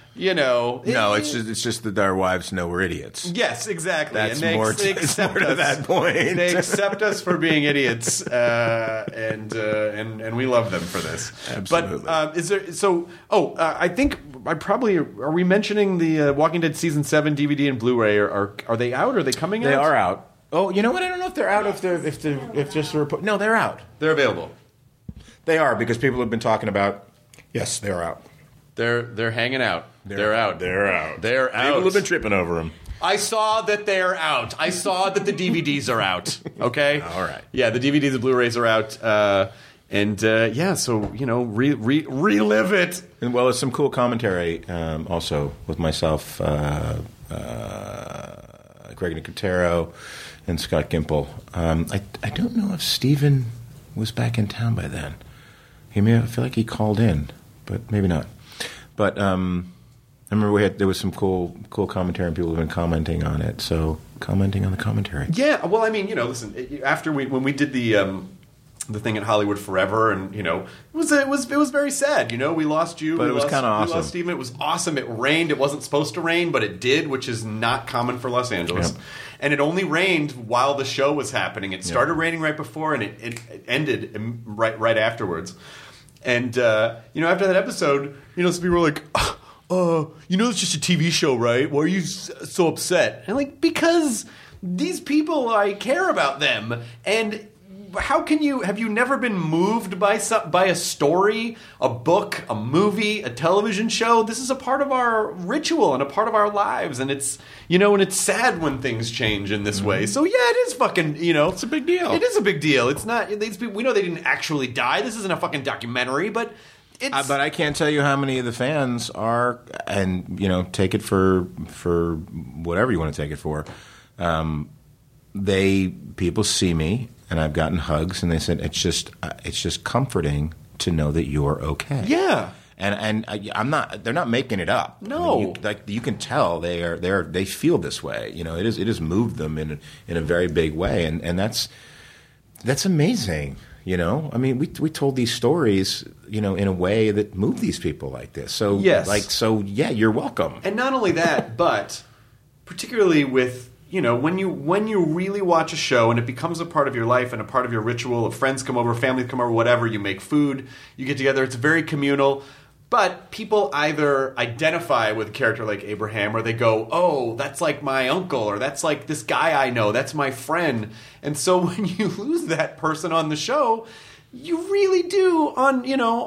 it's just that our wives know we're idiots. Yes, exactly. That's and more to that point. They accept us for being idiots, and we love them for this. Absolutely. But is there? So, I think are we mentioning the Walking Dead season 7 DVD and Blu-ray? Are they out? Are they coming out? They are out. Oh, you know what? I don't know if they're out. If just a report. No, they're out. They're available. They are, because people have been talking about. Yes, they're out. They're hanging out. They're out. They're out. They're out. People have been tripping over them. I saw that they're out. I saw that the DVDs are out. Okay? All right. Yeah, the DVDs and Blu-rays are out. So, relive it. And, well, there's some cool commentary also with myself, Greg Nicotero, and Scott Gimple. I don't know if Steven was back in town by then. I feel like he called in, but maybe not. But I remember there was some cool commentary, and people have been commenting on it. So commenting on the commentary. Yeah, well, I mean, listen. After when we did the thing at Hollywood Forever, and it was very sad. We lost you, but it was kind of awesome. We lost Steven. It was awesome. It rained. It wasn't supposed to rain, but it did, which is not common for Los Angeles. Yep. And it only rained while the show was happening. It started raining right before, and it ended right afterwards. And after that episode, some people were like, it's just a TV show, right? Why are you so upset? And because these people, I care about them. And how can you, have you never been moved by a story, a book, a movie, a television show? This is a part of our ritual and a part of our lives. And it's, and it's sad when things change in this way. So yeah, it is fucking, it's a big deal. It is a big deal. It's not, we know they didn't actually die. This isn't a fucking documentary, but but I can't tell you how many of the fans are, and take it for whatever you want to take it for. People see me, and I've gotten hugs, and they said it's just comforting to know that you're okay. Yeah, and I'm not. They're not making it up. No, you can tell they feel this way. It has moved them in a very big way, and that's amazing. We told these stories, in a way that moved these people like this. So, yes. You're welcome. And not only that, but particularly with, when you really watch a show and it becomes a part of your life and a part of your ritual, if friends come over, family come over, whatever, you make food, you get together, it's very communal. But people either identify with a character like Abraham, or they go, oh, that's like my uncle, or that's like this guy I know, that's my friend. And so when you lose that person on the show, you really do on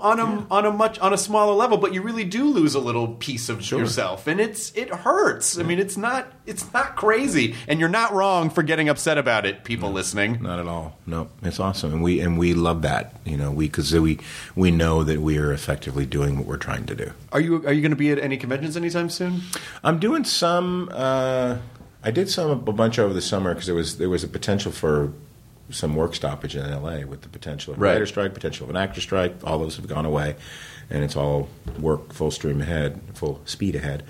a smaller level, but you really do lose a little piece of yourself, and it hurts. Yeah. I mean, it's not crazy, and you're not wrong for getting upset about it, people listening. Not at all. No, it's awesome, and we love that. Because we know that we are effectively doing what we're trying to do. Are you going to be at any conventions anytime soon? I'm doing some. I did a bunch over the summer because there was a potential for some work stoppage in L.A. with the potential of a writer strike, potential of an actor strike. All those have gone away, and it's all work full speed ahead.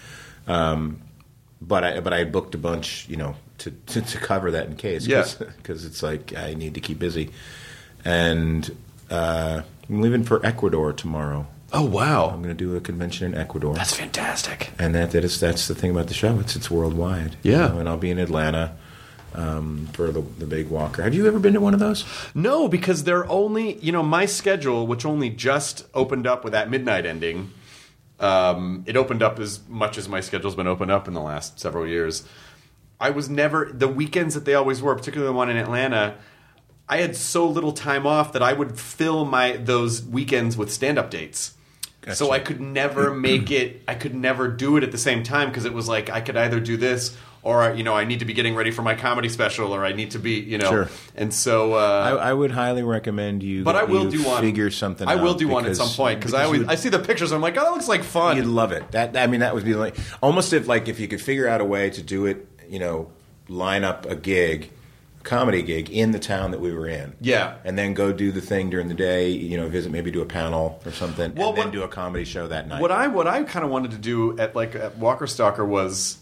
But I booked a bunch, to cover that in case. Because it's like I need to keep busy. And I'm leaving for Ecuador tomorrow. Oh, wow. I'm going to do a convention in Ecuador. That's fantastic. And that's the thing about the show. It's worldwide. Yeah. And I'll be in Atlanta for the Big Walker. Have you ever been to one of those? No, because they're only, my schedule, which only just opened up with that midnight ending, it opened up as much as my schedule's been opened up in the last several years. I was never, the weekends that they always were, particularly the one in Atlanta, I had so little time off that I would fill those weekends with stand-up dates. Gotcha. So I could never make it, I could never do it at the same time, because it was like I could either do this or, I need to be getting ready for my comedy special, or I need to be, Sure. And so I would highly recommend you. But I will do one. Figure something out. I will do one at some point, because I see the pictures. I'm like, oh, that looks like fun. You'd love it. That would be like almost if you could figure out a way to do it. Line up a comedy gig in the town that we were in. Yeah. And then go do the thing during the day, maybe do a panel or something, and then do a comedy show that night. What I kind of wanted to do at Walker Stalker was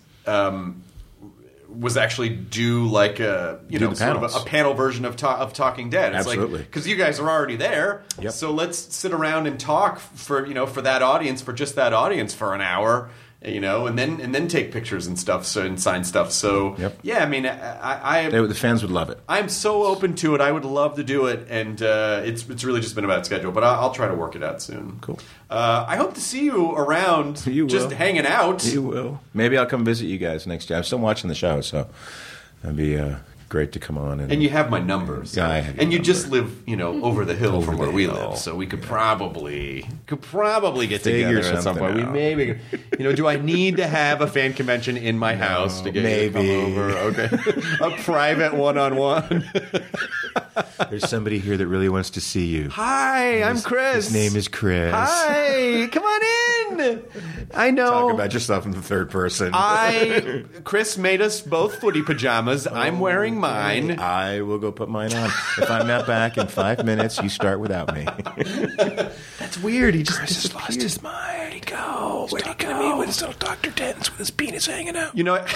actually do like a sort of a panel version of Talking Dead. It's Absolutely. Because you guys are already there. Yep. So let's sit around and talk for that audience, for just that audience for an hour. you know, and then take pictures and stuff, and sign stuff. So yeah, I mean, the fans would love it. I'm so open to it. I would love to do it, and it's really just been about schedule. But I'll try to work it out soon. Cool. I hope to see you around. You will. Just hanging out. You will. Maybe I'll come visit you guys next year. I'm still watching the show, so that'd be great to come on. And you have my numbers. Yeah, I have your and you number. just live, you know, over the hill from where we live, so we could probably get together at some point. We maybe, you know, do I need to have a fan convention in my house to get you to come over? Okay, a private one-on-one. There's somebody here that really wants to see you. Hi, I'm Chris. His name is Chris. Hi, come on in. I know. Talk about yourself in the third person. Chris made us both footy pajamas. I'm wearing mine. I will go put mine on. If I'm not back in 5 minutes, you start without me. That's weird. He just Chris has lost his mind. Where'd he go? Where'd he go? To me with his little Dr. Dentons with his penis hanging out. You know,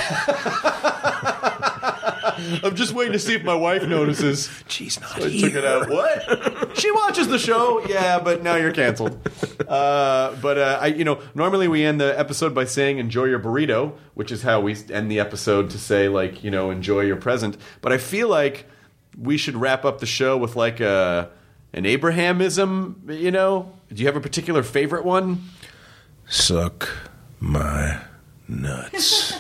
I'm just waiting to see if my wife notices. She's not So I took it out. What? She watches the show. Yeah, but now you're canceled. Normally we end the episode by saying "enjoy your burrito," which is how we end the episode to say, like, you know, enjoy your present. But I feel like we should wrap up the show with like an Abrahamism. You know, do you have a particular favorite one? Suck my nuts.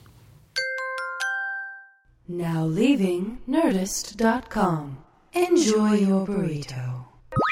Now leaving Nerdist.com. Enjoy your burrito.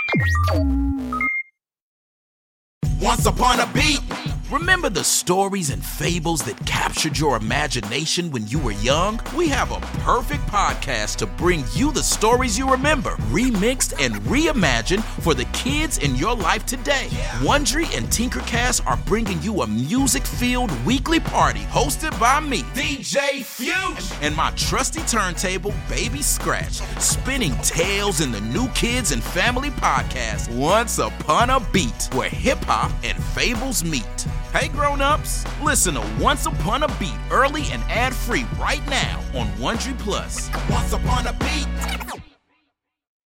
Once upon a beat. Remember the stories and fables that captured your imagination when you were young? We have a perfect podcast to bring you the stories you remember, remixed and reimagined for the kids in your life today. Wondery and Tinkercast are bringing you a music-filled weekly party hosted by me, DJ Fusion, and my trusty turntable, Baby Scratch, spinning tales in the New Kids and Family podcast, Once Upon a Beat, where hip-hop and fables meet. Hey grown-ups, listen to Once Upon a Beat early and ad-free right now on Wondery Plus. Once Upon a